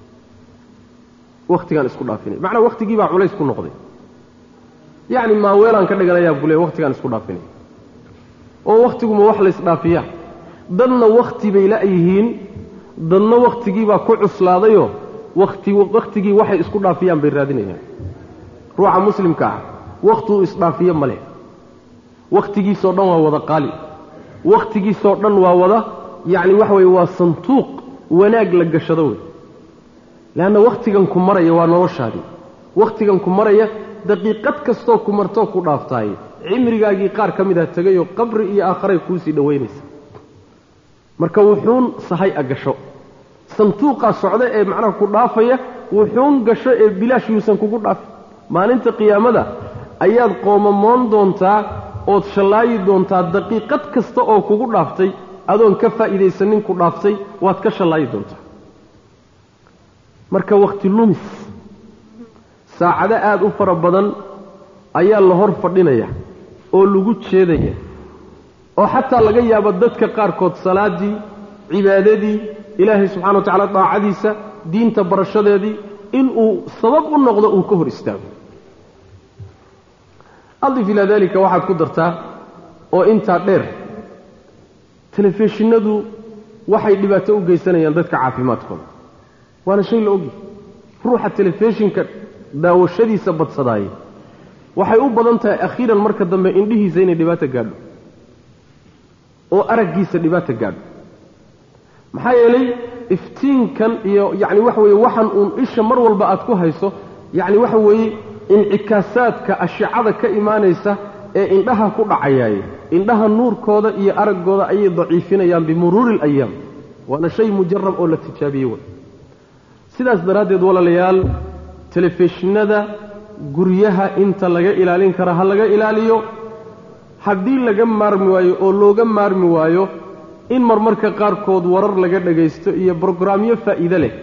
macnaa wakhtigii baa culays ku noqday yacni maaweelaan ka dhiganayaa bule wakhtigaan isku dhaafinaya oo wakhtiguma wax laysdhaafiyaa dadna wakhti bay la'yihiin dadna wakhtigiibaa ku cuslaadayoo wakhtigii waxay isku dhaafiyaan bay raadinayaan ruuxa muslimka ah wakhti uu isdhaafiyo ma leh wakhtigiisoo dhan waa wada qaali wakhtigiisoo dhan waa wada yacni waxa weeye waa santuuq wanaag la gashado wey leanna wakhtigan ku maraya waa noloshaadii wakhtigan ku maraya daqiiqad kastoo ku martoo ku dhaaftaaye cimrigaagii qaar ka mid ah tegayoo qabri iyo aakharay kuusii dhowaynaysa marka wuxuun sahay a gasho santuuqaa socda ee macnaha ku dhaafaya wuxuun gasho ee bilaash yuusan kugu dhaafin maalinta qiyaamada ayaad qoomamoon doontaa ood shallaayi doontaa daqiiqad kasta oo kugu dhaaftay adoon ka faa'iidaysanin ku dhaaftay waad ka shallaayi doontaa marka wakhti lumis saacado aada u fara badan ayaa la hor fadhinaya oo lagu jeedaya oo xataa laga yaabo dadka qaarkood salaaddii cibaadadii ilaahay subxana wa tacala daacadiisa diinta barashadeedii inuu sabab u noqdo uu ka hor istaago adif ilaa dalika waxaad ku dartaa oo intaa dheer telefishinadu waxay dhibaato u geysanayaan dadka caafimaadkooda waana shay la ogyahay ruuxa telefishinka daawashadiisa badsadaayay waxay u badan tahay akhiiran marka dambe indhihiisa inay dhibaato gaadho oo araggiisa dhibaato gaadho maxaa yeelay iftiinkan iyo yacni waxa weeye waxan uun isha mar walba aad ku hayso yacni waxa weeye incikaasaadka ashicada ka imaanaysa ee indhaha ku dhacayaaye indhaha nuurkooda iyo araggooda ayay daciifinayaan bimuruuri alayaam waana shay mujarab oo la tijaabiyey way sidaas daraaddeed walaalayaal telefishinada guryaha inta laga ilaalin kara ha laga ilaaliyo haddii laga maarmi waayo oo looga maarmi waayo in marmarka qaarkood warar laga dhagaysto iyo brograamyo faa'iide leh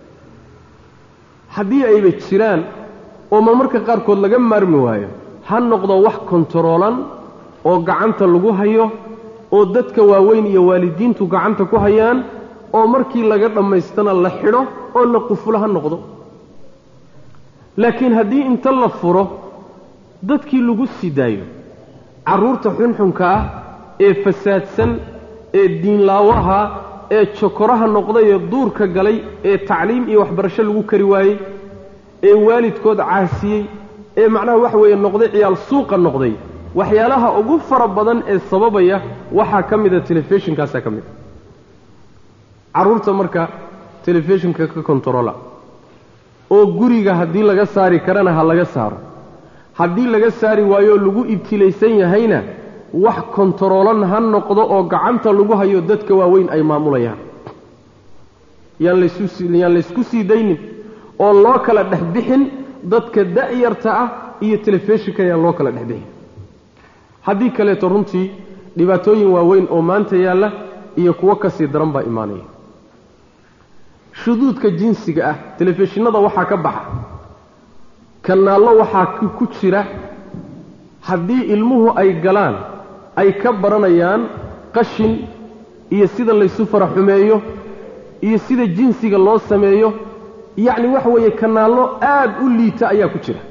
haddii ayba jiraan oo marmarka qaarkood laga maarmi waayo ha noqdo wax kontaroolan oo gacanta lagu hayo oo dadka waaweyn iyo waalidiintu gacanta ku hayaan oo markii laga dhammaystana la xidho oo la qufulo ha noqdo laakiin haddii inta la furo dadkii lagu sii daayo carruurta xunxunka ah ee fasaadsan ee diinlaawaha ee jokoraha noqday ee duurka galay ee tacliim iyo waxbarasho lagu kari waayey ee waalidkood caasiyey ee macnaha waxa weeye noqday ciyaal suuqa noqday waxyaalaha ugu fara badan ee sababaya waxaa ka mida telefishinkaasaa ka mida carruurta marka telefishinka ka kontarola oo guriga haddii laga saari karana ha laga saaro haddii laga saari waayo lagu ibtilaysan yahayna wax kontaroolan ha noqdo oo gacanta lagu hayo dadka waaweyn ay maamulayaan yaan laysku sii daynin oo loo kala dhex bixin dadka da'yarta ah iyo telefishinka yaan loo kala dhex bixin haddii kaleeto runtii dhibaatooyin waaweyn oo maanta yaalla iyo kuwo ka sii daran baa imaanaya shuduudka jinsiga ah telefishinada waxaa ka baxa kanaallo waxaa ku jira haddii ilmuhu ay galaan ay ka baranayaan qashin iyo sida laysu faraxumeeyo iyo sida jinsiga loo sameeyo yacni waxa weeye kanaallo aad u liita ayaa ku jira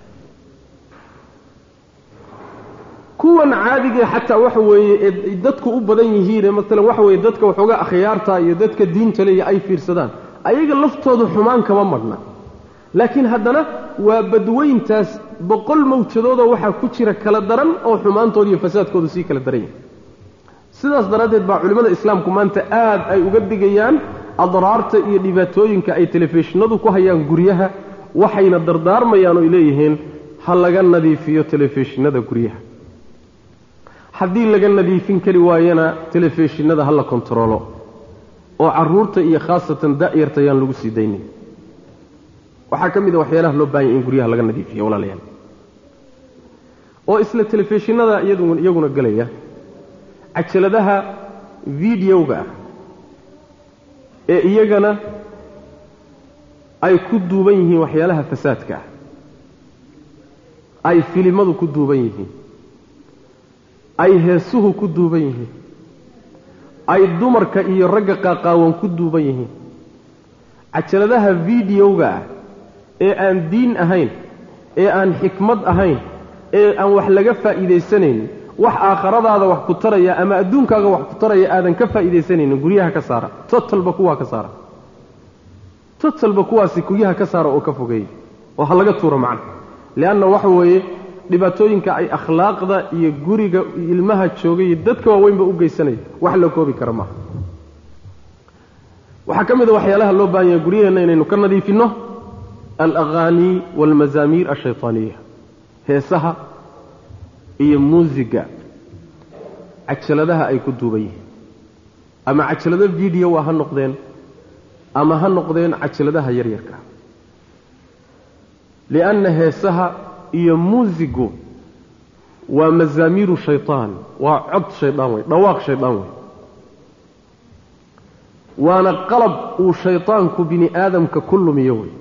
kuwan caadiga xataa waxa weeye dadku u badan yihiin maalan waxa weeye dadka waxoogaa akhyaarta iyo dadka diinta leh ay fiirsadaan ayaga laftoodu xumaan kama marna laakiin haddana waa badweyntaas 100 mawjadooda waxaa ku jira kala daran oo xumaantooda iyo fasaadkoodu sii kala daran yahay sidaas daraaddeed baa culimmada islaamku maanta aad ay uga digayaan adraarta iyo dhibaatooyinka ay telefishinadu ku hayaan guryaha waxayna dardaarmayaan oo leeyihiin ha laga nadiifiyo telefishinada guryaha haddii laga nadiifin kari waayana telefishinada ha la kontaroolo oo carruurta iyo khaasatan da'yarta ayaan lagu sii daynin waxaa ka mid a waxyaalaha loo baahan yahay in guryaha laga nadiifiyo walaalayaal oo isla telefishinada iyaguna gelaya cajaladaha videoga ah ee iyagana ay ku duuban yihiin waxyaalaha fasaadka ah ay filimadu ku duuban yihiin ay heesuhu ku duuban yihiin ay dumarka iyo ragga qaaqaawan ku duuban yihiin cajaladaha videoga ah ee aan diin ahayn ee aan xikmad ahayn ee aan wax laga faa'iidaysanaynin wax aakhiradaada wax ku taraya ama adduunkaaga wax ku taraya aadan ka faa'iidaysanaynin guryaha ka saara totalba kuwaa ka saara totalba kuwaasi guryaha ka saara oo ka fogeeya oo ha laga tuuro macna lianna waxa weeye dhibaatooyinka ay akhlaaqda iyo guriga ilmaha joogay iyo dadka waaweynba u geysanaya wax la koobi kara maaha waxaa ka mid a waxyaalaha loo baahan yahay guryaheenna inaynu ka nadiifinno alaghaani waalmazaamiir ashaytaaniya heesaha iyo muusiga cajaladaha ay ku duuban yihiin ama cajalado video ha noqdeen ama ha noqdeen cajaladaha yaryarka lianna heesaha iyo muusigu waa mazaamiiru shaytaan waa cod shaydaan wey dhawaaq shaydaan wey waana qalab uu shaytaanku bini aadamka ku lumiyo wey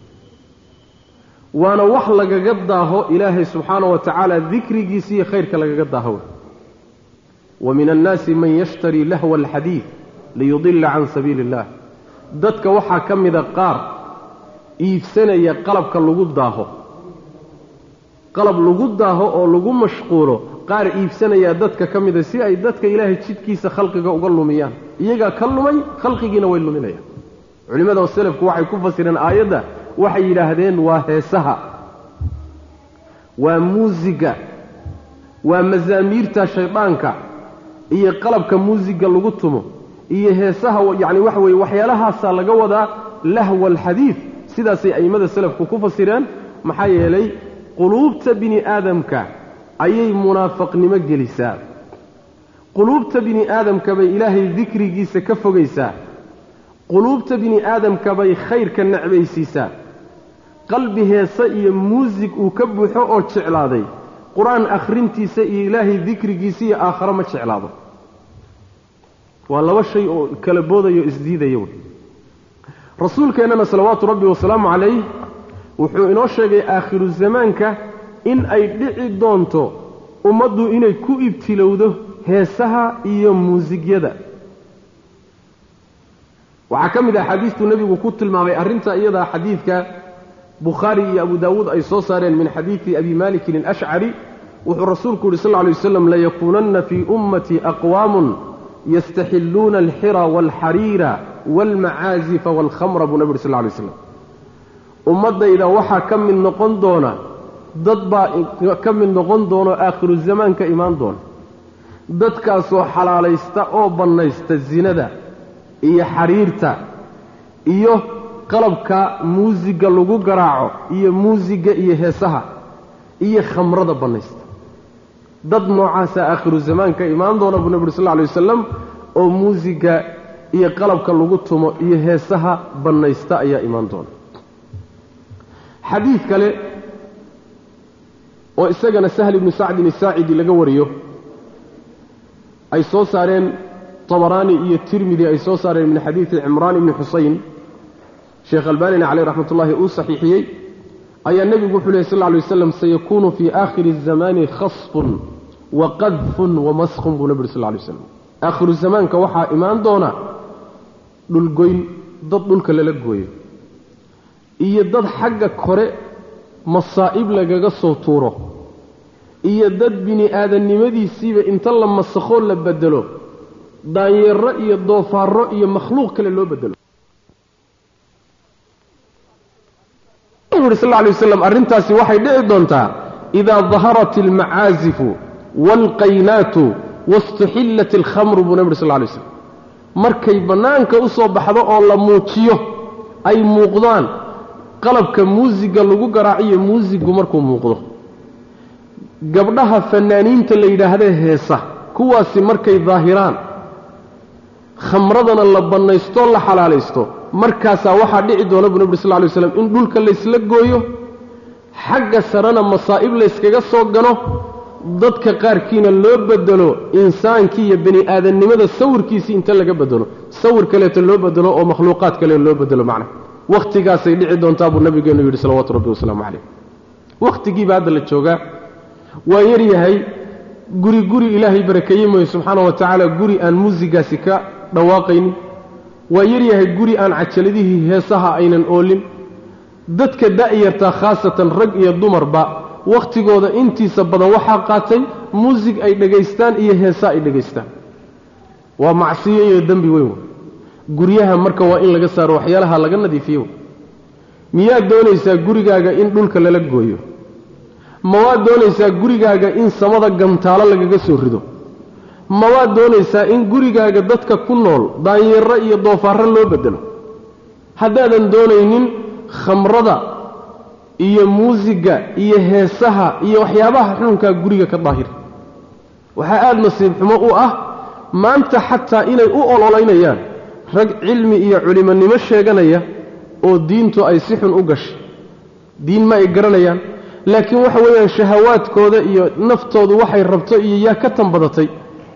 waana wax lagaga daaho ilaahay subxaanahu wa tacaala dikrigiisa iyo khayrka lagaga daaho wey wa min annaasi man yashtarii lahwa alxadiid liyudilla can sabiili illah dadka waxaa ka mida qaar iibsanaya qalabka lagu daaho qalab lagu daaho oo lagu mashquulo qaar iibsanaya dadka ka mida si ay dadka ilaahay jidkiisa khalqiga uga lumiyaan iyagaa ka lumay khalqigiina way luminayaan culimmada salafku waxay ku fasireen aayadda waxay yidhaahdeen waa heesaha waa muusiga waa mazaamiirta shaydaanka iyo qalabka muusiga lagu tumo iyo heesaha yacni waxa weeye waxyaalahaasaa laga wadaa lahwa alxadiid sidaasay a'immada salafku ku fasireen maxaa yeelay quluubta bini aadamka ayay munaafaqnimo gelisaa quluubta bini aadamka bay ilaahay dikrigiisa ka fogaysaa quluubta bini aadamka bay khayrka necbaysiisaa qalbi heese iyo muusig uu ka buuxo oo jeclaaday qur-aan akhrintiisa iyo ilaahay dikrigiisa iyo aakharo ma jeclaado waa laba shay oo kala boodayo isdiidaya wey rasuulkeennana salawaatu rabbi wasalaamu calayh wuxuu inoo sheegay aakhiru zamaanka in ay dhici doonto ummaddu inay ku ibtilowdo heesaha iyo muusigyada waxaa ka mid ah xadiistuu nebigu ku tilmaamay arrinta iyadaa xadiidka bukhaari iyo abu daawuud ay soo saareen min xadiidi abi malikin alashcari wuxuu rasuulku yidhi sal lla alay wasalam layakuunanna fii ummatii aqwaamun yastaxilluuna alxira waalxariira waalmacaazifa waalkhamra buu nebi yidhi sal lla alay waslam ummaddayda waxaa ka mid noqon doona dad baa ka mid noqon doono aakhiru zamaanka imaan doona dadkaasoo xalaalaysta oo bannaysta zinada iyo xariirta iyo qalabka muusiga lagu garaaco iyo muusiga iyo heesaha iyo khamrada bannaysta dad noocaasa aakhiru zamaanka imaan doona buu nebi uri sal lla alay wasalam oo muusiga iyo qalabka lagu tumo iyo heesaha bannaysta ayaa imaan doona xadiid kale oo isagana sahl ibnu sacdin isaacidi laga wariyo ay soo saareen طبراني iyo tirmidhi ay soo saareen min xadiith Imran ibn Husayn Sheikh Albani alayhi rahmatullahi uu saxiixiyay ayaa nabigu wuxuu leeyahay sallallahu alayhi wasallam sayakunu fi aakhir az-zamani khasfun wa qadfun wa maskhun bu nabi sallallahu alayhi wasallam aakhir az-zamanka waxa imaan doona dhul goyn dad dhulka la gooyo iyo dad xagga kore masaa'ib lagaga soo tuuro iyo dad bini aadanimadiisiiba inta la masakho la bedelo daanyaro iyo doofaaro iyo makhluuq kale loo bedelo sallallahu alayhi wasallam arintaasi waxay dhici doontaa ida dhaharat almaazif walqaynat wastahillat alkhamr bu nabi sallallahu alayhi wasallam markay banaanka u soo baxdo oo la muujiyo ay muuqdaan qalabka muusiga lagu garaaciyo muusigu markuu muuqdo gabdhaha fanaaniinta la yiraahdo heesa kuwaasi markay daahiraan khamradana la banaysto la xalaalaysto markaasa waxa dhici doona nabi sallallahu alayhi wasallam in dhulka la isla gooyo xagga sarana masaa'ib la iskaga soo gano dadka qaarkiina loo bedelo insaankii iyo bani aadanimada sawirkiisa inta laga bedelo sawir kale loo bedelo oo makhluuqaad kale loo bedelo macna waqtigaas ay dhici doontaa buu nabigeenu yiri sallallahu alayhi wasallam waqtigiiba hadda la joogaa waa yar yahay guri ilaahay barakeeyey mooye subxaana wa tacaala guri aan muusigaasi ka dhawaaqaynin waa yar yahay guri aan cajaladihii heesaha aynan oolin dadka da'yartaa khaasatan rag iyo dumarba wakhtigooda intiisa badan waxaa qaatay muusig ay dhegaystaan iyo heesa ay dhegaystaan waa macsiyo iyo dembi weyn guryaha marka waa in laga saaro waxyaalaha laga nadiifiyo miyaad doonaysaa gurigaaga in dhulka lala gooyo ma waad doonaysaa gurigaaga in samada gantaalo lagaga soo rido ma waad doonaysaa in gurigaaga dadka ku nool daanyaro iyo doofaarro loo bedelo haddaadan doonaynin khamrada iyo muusiga iyo heesaha iyo waxyaabaha xunkaa guriga ka daahir waxaa aada nasiib xumo u ah maanta xataa inay u ololaynayaan rag cilmi iyo culimonimo sheeganaya oo diintu ay si xun u gashay diin ma ay garanayaan laakiin waxa weeyaan shahawaadkooda iyo naftoodu waxay rabto iyo yaa ka tanbadatay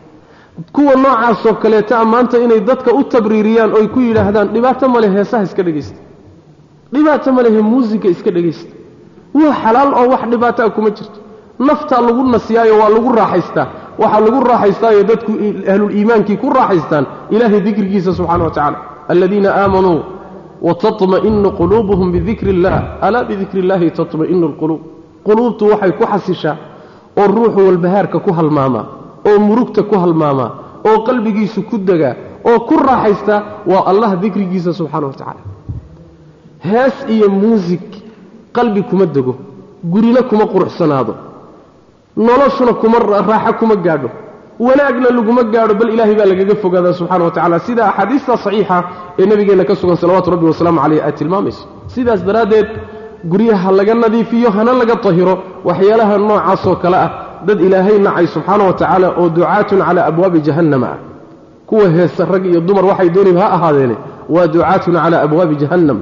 kuwa noocaasoo kaleeta maanta inay dadka u tabriiriyaan oy ku yidhaahdaan dhibaato ma leh heesaha iska dhegaysta dhibaato ma lehe muusiga iska dhegaysta waa xalaal oo wax dhibaato kuma jirto naftaa lagu nasiyaayo waa lagu raaxaystaa waxaa lagu raaxaystaayo dadku ahluliimaankii ku raaxaystaan ilaahay dikrigiisa subxaana wa tacaala aladiina aamanuu watatma'inu quluubuhum bidikri illah alaa bidikri illaahi tatma'inu alquluub quluubtu waxay ku xasishaa oo ruuxu walbahaarka ku halmaamaa oo murugta ku halmaamaa oo qalbigiisu ku degaa oo ku raaxaystaa waa allah dikrigiisa subxaana wa tacaala hees iyo muusig qalbi kuma dego gurina kuma quruxsanaado noloshuna kuma raaxo kuma gaadho wanaagna laguma gaadho bal ilaahay baa lagaga fogaadaa subxaana wa tacaala sida axaadiista saxiixa ee nabigeenna ka sugan salawaatu rabbi wasalaamu caleyh ay tilmaamayso sidaas daraaddeed guryaha laga nadiifiyo hana laga tahiro waxyaalaha noocaasoo kale ah dad ilaahay nacay subxaana wa tacaala oo ducaatun calaa abwaabi jahannama ah kuwa heesa rag iyo dumar waxay dooniba ha ahaadeene waa ducaatun calaa abwaabi jahannam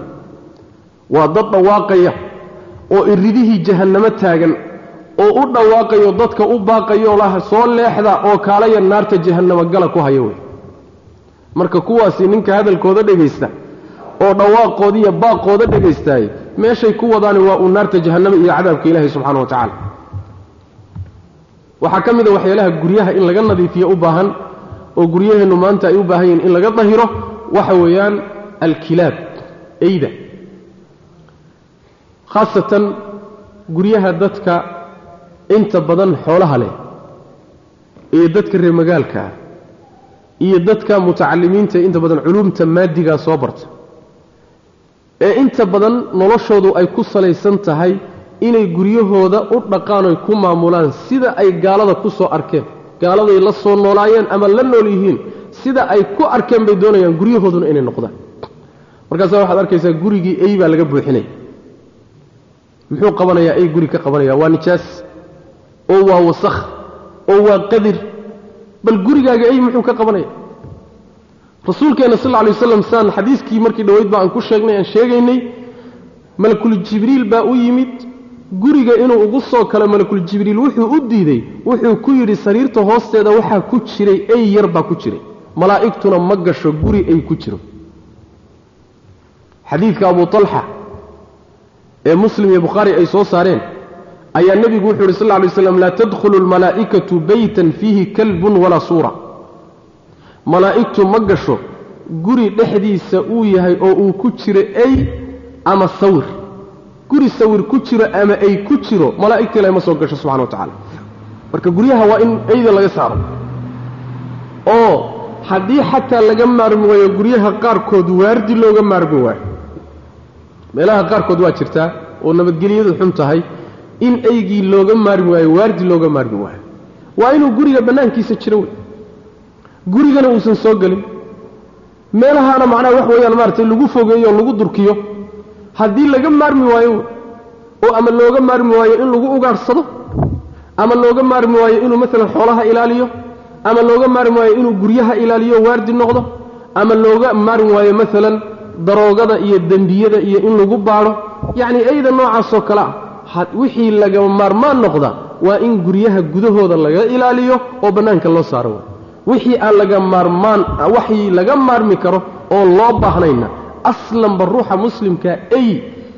waa dad dhawaaqaya oo iridihii jahannamo taagan oo u dhawaaqayo dadka u baaqayo laha soo leexda oo kaalaya naarta jahannama gala ku hayo wey marka kuwaasi ninka hadalkooda dhegaysta oo dhawaaqooda iyo baaqooda dhegaystaay meeshay ku wadaan waa uu naarta jahannama iyo cadaabka ilaahay subxaana wa tacaala waxaa ka mid a waxyaalaha guryaha in laga nadiifiyo u baahan oo guryaheennu maanta ay u baahan yihiin in laga dahiro waxa weeyaan alkilaab eyda khaasatan guryaha dadka inta badan xoolaha leh iyo dadka reer magaalka iyo dadka mutacalimiinta inta badan culuumta maadiga soo barta ee inta badan noloshoodu ay ku salaysan tahay inay guryahooda u dhaqaan oo ku maamulaan sida ay gaalada ku soo arkeen gaaladay la soo noolaayeen ama la nool yihiin sida ay ku arkeen bay doonayaan guryahooduna inay noqdaan markaas waxaad arkaysaa gurigii ay baa laga buuxinay muxuu qabanayaa ay guri ka qabanaya waa nijaas oo waa wasakh oo waa qadir bal gurigaaga ay muxuu ka qabanaya rasuulkeena sallallahu alayhi wasallam saan xadiiskii markii dhaweyd baa aan ku sheegnay aan sheegaynay malakul jibriil baa u yimid guriga inuu ugu soo kala malakul jibriil wuxuu u diiday wuxuu ku yiri sariirta hoosteeda waxa ku jiray ay yar baa ku jiray malaa'igtuna ma gasho guri ay ku jiro xadiiska Abu Talha ee Muslim iyo Bukhari ay soo saareen ayaa nabigu wuxuu yiri sallallahu alayhi wasallam la tadkhulu al malaa'ikatu baytan fihi kalbun wala sura malaa'iktu ma gasho guri dhexdiisa uu yahay oo uu ku jiro ay ama sawir guri sawir ku jiro ama ay ku jiro malaa'ikta ilaahay ma soo gasho subhanahu wa ta'ala marka guryaha waa in ayda laga saaro oo haddii xataa laga maarmi waayo guryaha qaarkood waardi looga maarmi waayo meelaha qaarkood waa jirtaa oo nabadgelyadu xun tahay in aygii looga maarmi waayo waardi looga maarmi waayo waa inuu guriga banaankiisa jiro gurigana uusan soo galin meelahaana macnaha wax weeyaan maartay lagu fogeeyo lagu durkiyo haddii laga maarmi waayo oo ama looga maarmi waayo in lagu ugaarsado ama looga maarmi waayo inuu mesela xoolaha ilaaliyo ama looga maarmi waayo inuu guryaha ilaaliyo waardi noqdo ama looga maarmi waayo mesela daroogada iyo dambiyada iyo in lagu baaro yani ayda noocaas oo kala wixii laga maarmaan noqda waa in guryaha gudahooda laga ilaaliyo oo banaanka loo saaro wixii aan laga maarmaan wixii laga maarmi karo oo loo baahnayna aslan baruuxa muslimka ay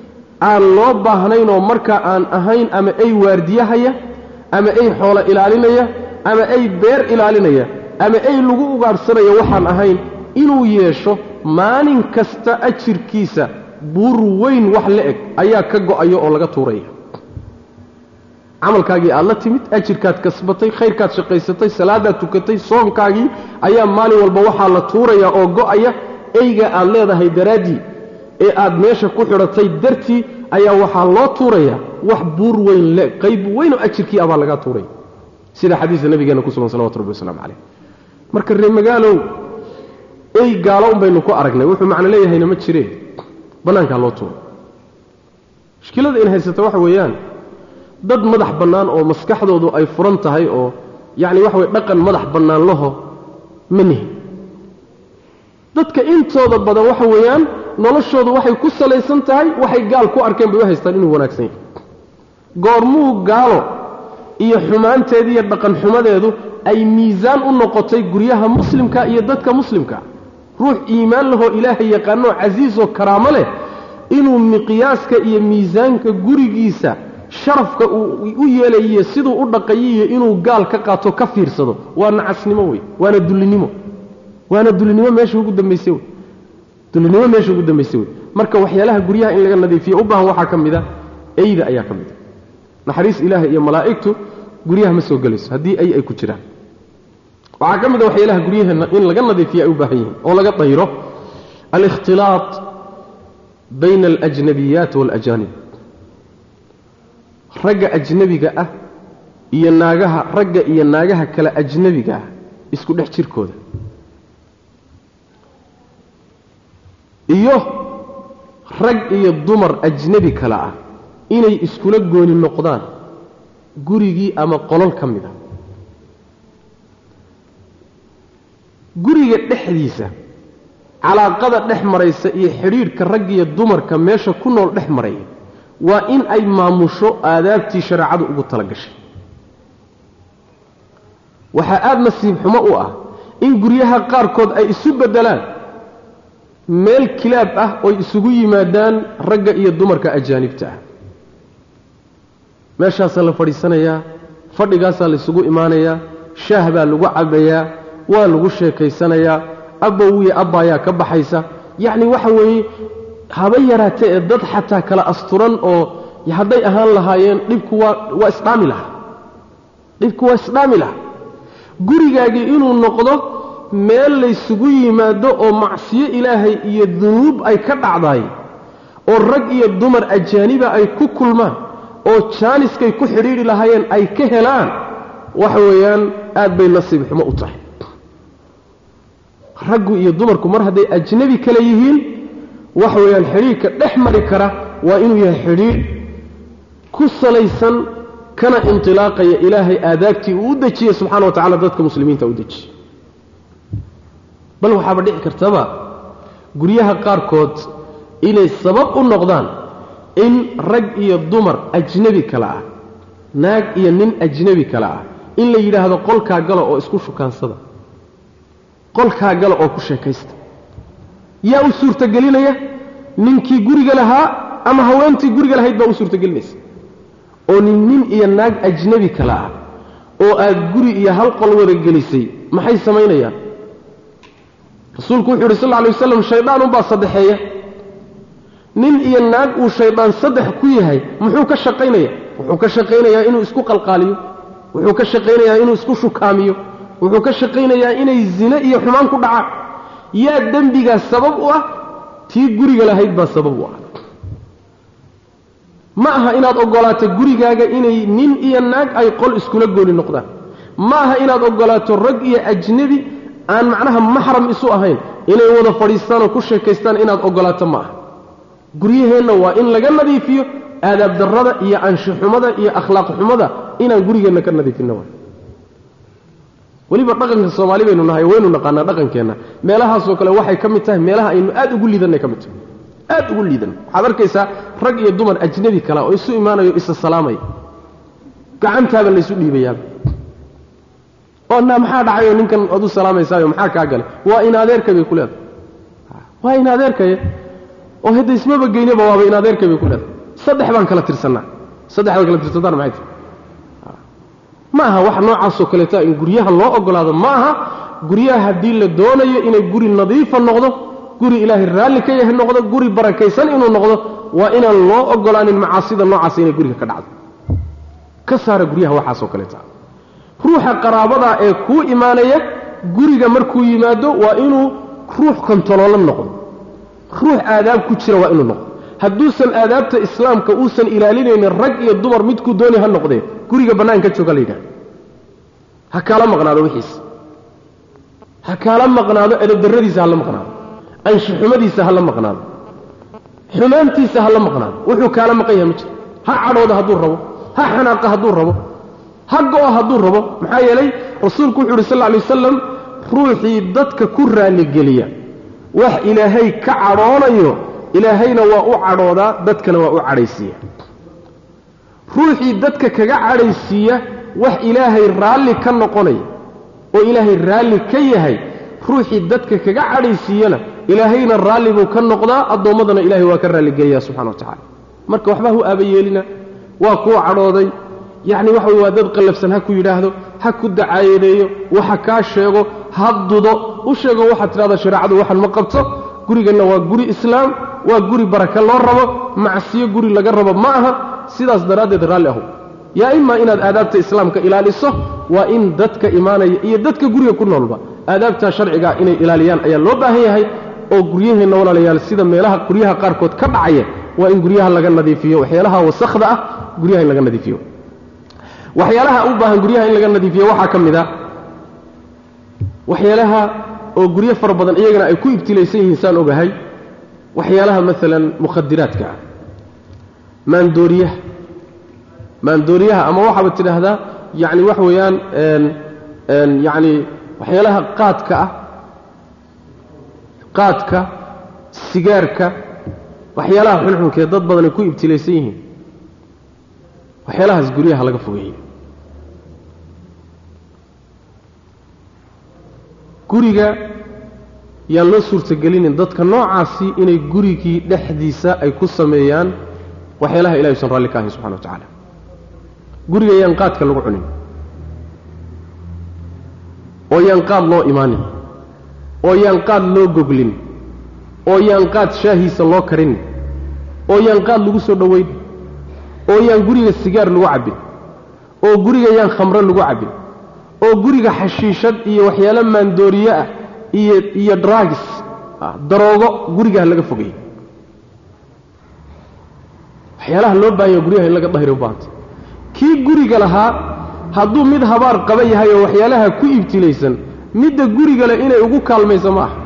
aan loo baahnaynoo marka aan ahayn ama ay waardiyahaya ama ay xoolo ilaalinaya ama ay beer ilaalinaya ama ay lagu ugaadhsanayo waxaan ahayn inuu yeesho maalin kasta ajirkiisa buur weyn wax la eg ayaa ka go'ayo oo laga tuuraya camalkaagii aad la timid ajirkaad kasbatay khayrkaad shaqaysatay salaadaad tukatay soonkaagii ayaa maalin walba waxaa la tuuraya oo go'aya eyga aad leedahay daraaddii ee aad meesha ku xidhatay dartii ayaa waxaa loo tuuraya wax buur weyn le qayb weyn oo ajirkii abaa laga tuuraya sida xadiiska nabigeena ku sugan salawatu rabbi wasalaamu calayh marka reer magaalow ey gaalo un baynu ku aragnay wuxuu macno leeyahayna ma jireen bannaankaa loo tuuro mushkilada in haysata waxa weeyaan dad madax bannaan oo maskaxdoodu ay furan tahay oo yacni waxa weye dhaqan madax bannaan laho ma nihin dadka intooda badan waxa weeyaan noloshoodu waxay ku salaysan tahay waxay gaal ku arkeen bay u haystaan inuu wanaagsan yahay goormuu gaalo iyo xumaanteeda iyo dhaqan xumadeedu ay miisaan u noqotay guryaha muslimka iyo dadka muslimka ruux iimaan lahoo ilaahay yaqaanoo casiisoo karaamo leh inuu miqyaaska iyo miisaanka gurigiisa sharafka uu u yeelayiyo siduu u dhaqayiyo inuu gaal ka qaato ka fiirsado waa nacasnimo wey waana dulinimo meesha ugu dambaysay wey dulinimo meesha ugu dambaysay wey marka waxyaalaha guryaha in laga nadiifiyo u baahan waxaa ka mid a eyda ayaa ka mid a naxariis ilaahay iyo malaa'igtu guryaha ma soo gelayso haddii ay ku jiraan waxaa ka mid a waxyaalaha guryaheenna in laga nadiifiyo ay u baahan yihiin oo laga dayro alikhtilaaط bayna alajnabiyaat waalajaanib ragga ajnabiga ah iyo naagaha ragga iyo naagaha kale ajnabiga ah isku dhex jirkooda iyo rag iyo dumar ajnabi kale ah inay iskula gooni noqdaan gurigii ama qolol ka mid a guriga dhexdiisa calaaqada dhex maraysa iyo xidhiidhka rag iyo dumarka meesha ku nool dhex maraya waa in ay maamusho aadaabtii shareecadu ugu tala gashay waxaa aada nasiib xumo u ah in guryaha qaarkood ay isu beddelaan meel kilaab ah oy isugu yimaadaan ragga iyo dumarka ajaanibta ah meeshaasaa la fadhiisanayaa fadhigaasaa la isugu imaanayaa shaah baa lagu cabbayaa waa lagu sheekaysanayaa abbowiya abbaayaa ka baxaysa yacni waxa weeye haba yaraatee ee dad xataa kala asturan oo hadday ahaan lahaayeen dhibku waa isdhaami lahaa gurigaagii inuu noqdo meel laysugu yimaado oo macsiyo ilaahay iyo dunuub ay ka dhacdaay oo rag iyo dumar ajaaniba ay ku kulmaan oo jaaniskay ku xidhiidhi lahaayeen ay ka helaan waxa weeyaan aad bay nasiib xumo u tahay raggu iyo dumarku mar hadday ajnabi kale yihiin waxa weeyaan xidhiidhka dhex mari kara waa inuu yahay xidhiidh ku salaysan kana intilaaqaya ilaahay aadaabtii uu u dejiyey subxaana wa tacala dadka muslimiinta u dejiyey bal waxaaba dhici kartaba guryaha qaarkood inay sabab u noqdaan in rag iyo dumar ajnabi kale ah naag iyo nin ajnabi kale ah in la yidhaahdo qolkaa gala oo isku shukaansada qolkaa gala oo ku sheekaysta yaa u suurtagelinaya ninkii guriga lahaa ama haweentii guriga lahayd baa u suurtagelinaysa oo nin iyo naag ajnabi kale ah oo aad guri iyo hal qol wada gelisay maxay samaynayaan rasuulku wuxuu yidhi sal lla alay wasalam shaydaan unbaa saddexeeya nin iyo naag uu shaydaan saddex ku yahay muxuu ka shaqaynayaa wuxuu ka shaqaynayaa inuu isku qalqaaliyo wuxuu ka shaqaynayaa inuu isku shukaamiyo wuxuu ka shaqaynayaa inay zine iyo xumaan ku dhacaan yaa dembigaas sabab u ah tii guriga lahayd baa sabab u ah ma aha inaad oggolaato gurigaaga inay nin iyo naag ay qol iskula gooni noqdaan ma aha inaad oggolaato rag iyo ajnabi aan macnaha maxram isu ahayn inay wada fadhiistaan oo ku sheekaystaan inaad oggolaato ma aha guryaheenna waa in laga nadiifiyo aadaab darrada iyo anshaxumada iyo akhlaaq xumada inaan gurigeenna ka nadiifinno weliba dhaqanka soomaali baynu nahay waynu naqaanaa dhaqankeenna meelahaasoo kale waxay ka mid tahay meelaha aynu aad ugu liidannay ka mid tahay aad ugu liidan waxaad arkaysaa rag iyo dumar ajnabi kale oo isu imaanayo isa salaamaya gacantaaba laysu dhiibayaa oo maxaa dhacayo ninkan aad u salaamaysayo maxaa kaa galay waa in adeerkay bay ku leedahay waa in adeerkay oo hadda ismaba geynaba waaba in adeerkay bay ku leedahay saddex baan kala tirsanaa saddexda kala tirsadaan maxay tahay ma aha wax noocaas oo kale taa in guryaha loo ogolaado ma aha guryaha haddii la doonayo inay guri nadiifa noqdo guri ilaahay raalli ka yahay noqdo guri barakaysan inuu noqdo waa inaan loo ogolaanin macaasida noocaas inay guriga ka dhacdo ka saara guryaha waxaas oo kale taa ruuxa qaraabada ee ku iimaanaya guriga markuu yimaado waa inuu ruux kontarool noqdo ruux aadaab ku jira waa inuu noqdo hadduusan aadaabta islaamka uusan ilaalinaynin rag iyo dumar midku dooni ha noqdee guriga banaanka jooga leeyahay ha kala maqnaado wixiis ha kala maqnaado edeb darradiisa ha la maqnaado anshuxumadiisa ha la maqnaado xumaantiisa ha la maqnaado wuxuu kala maqayaa ma jiro ha cadhooda hadduu rabo ha xanaaqa hadduu rabo ha go'o hadduu rabo maxaa yeelay rasuulku wuxuu yidhi sal alla alay wasalam ruuxii dadka ku raaligeliya wax ilaahay ka cadhoonayo ilaahayna waa u cadhoodaa dadkana waa u cadhaysiiya ruuxii dadka kaga cadhaysiiya wax ilaahay raalli ka noqonaya oo ilaahay raalli ka yahay ruuxii dadka kaga cadhaysiiyana ilaahayna raalli buu ka noqdaa addoommadana ilaahay waa ka raalligeliyaa subxana wa tacaala marka waxba hu aabayeelina waa kuwa cadhooday yacni waxa way waa dad qallafsan ha ku yidhaahdo ha ku dacaayadeeyo waxa kaa sheego ha dudo u sheego waxaad tidhahdaa shareecadu waxan ma qabto guriganna waa guri islaam waa guri baraka loo rabo macsiyo guri laga rabo ma aha sidaas daraaddeed raalli ahu yaa imaa inaad aadaabta islaamka ilaaliso waa in dadka imaanaya iyo dadka guriga ku noolba aadaabta sharciga inay ilaaliyaan ayaa loo baahan yahay oo guryaheenna walaalayaal sida meelaha guryaha qaarkood ka dhacaya waa in guryaha laga nadiifiyo waxyaalaha wasakhda ah guryaha in laga nadiifiyo waxyaalaha u baahan guryaha in laga nadiifiyo waxaa ka mid a waxyaalaha oo guryo fara badan iyagana ay ku ibtilaysan yihiin saan ogahay waxyaalaha maalan mukhadiraadka ah maandooriyaha ama waxaaba tidhaahdaa yacni wax weeyaan yacni waxyaalaha qaadka sigaarka waxyaalaha xunxunkee dad badan ay ku ibtilaysan yihiin waxyaalahaas guryaha laga fogeeyo guriga yaan loo suurtagelinin dadka noocaasi inay gurigii dhexdiisa ay ku sameeyaan waxyaalaha ilahay usan raalli ka ahayn subxana wa tacaala guriga yaan qaadka lagu cunin oo yaan qaad loo imaanin oo yaan qaad loo goglin oo yaan qaad shaahiisa loo karin oo yaan qaad lagu soo dhowayn oo yaan guriga sigaar lagu cabbin oo guriga yaan khamro lagu cabbin oo guriga xashiishad iyo waxyaalo maandooriye ah iyo drugs daroogo guriga laga fogeeyo waxyaalaha loo baahan yahay guryaha in laga dahiro baanta kii guriga lahaa hadduu mid habaar qaba yahay oo waxyaalaha ku ibtilaysan midda guriga leh inay ugu kaalmayso ma aha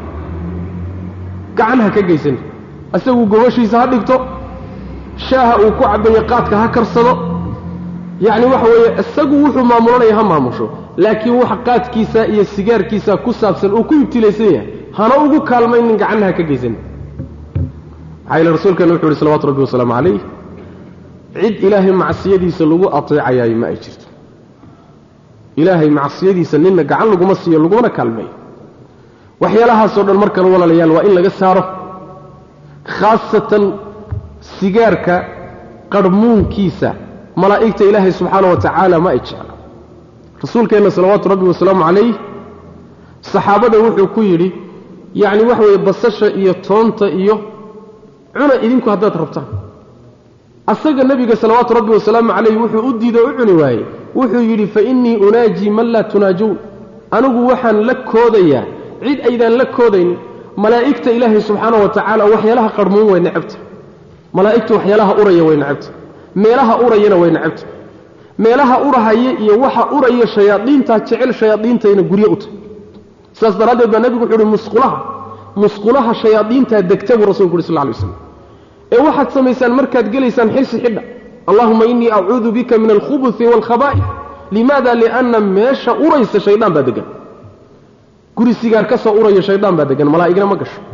gacan ha ka geysan asagu gobashiisa ha dhigto shaaha uu ku cabbayo qaadka ha karsado yacni waxa weeye isagu wuxuu maamulanaya ha maamusho laakiin wax qaadkiisa iyo sigaarkiisa ku saabsan uu ku ibtilaysan yahay hana ugu kaalmaynin gacanna ha ka geysan maxaa yeele rasuulkeena wuxuu yidhi salawatu rabbi wasalaamu calayh cid ilaahay macsiyadiisa lagu ateecayaay ma ay jirto ilaahay macsiyadiisa ninna gacan laguma siiyo lagumana kaalmeeyo waxyaalahaasoo dhan markan walaalayaal waa in laga saaro khaasatan sigaarka qarmuunkiisa malaa'igta ilaahay subxaana wa tacaala ma ay jecla rasuulkeenna salawaatu rabbi wasalaamu calayh saxaabada wuxuu ku yidhi yacni wax weeye basasha iyo toonta iyo cuna idinku haddaad rabtaan asaga nebiga salawaatu rabbi wasalaamu calayh wuxuu u diido u cuni waayey wuxuu yidhi fa innii unaaji man laa tunaajuun anigu waxaan la koodayaa cid aydaan la koodaynin malaa'igta ilaahay subxaana wa tacaala waxyaalaha qarmuun way necabta malaa'igtu waxyaalaha uraya way necabta meelaha urayana way necabta meelaha urahaya iyo waxa uraya shayaadiinta jecel shayaadiintayna guryo u tahay saas daraaddeed baa nebigu wuxuu yidhi musqulaha shayaadiintaa degta buu rasuulku yidhi sal lla alay waslam ee waxaad samaysaan markaad gelaysaan xirsi xidha allahuma innii acuudu bika min alkhubuthi waalkhabaa'if limaada lianna meesha uraysa shaydaan baa degan guri sigaar ka soo uraya shaydaan baa degan malaa'igna ma gasho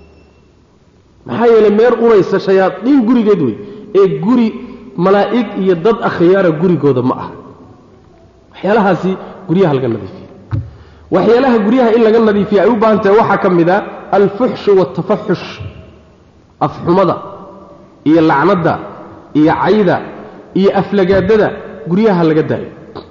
maxaa yeelay meer uraysa shayaadiin gurigeed wey ee guri malaa'ig iyo dad akhyaara gurigooda ma aha waxyaalahaasi guryaha laga nadiifiyo waxyaalaha guryaha in laga nadiifiyo ay u baahan tahay waxaa ka mid a alfuxshu waatafaxush afxumada iyo lacnadda iyo cayda iyo aflagaadada guryaha laga daayo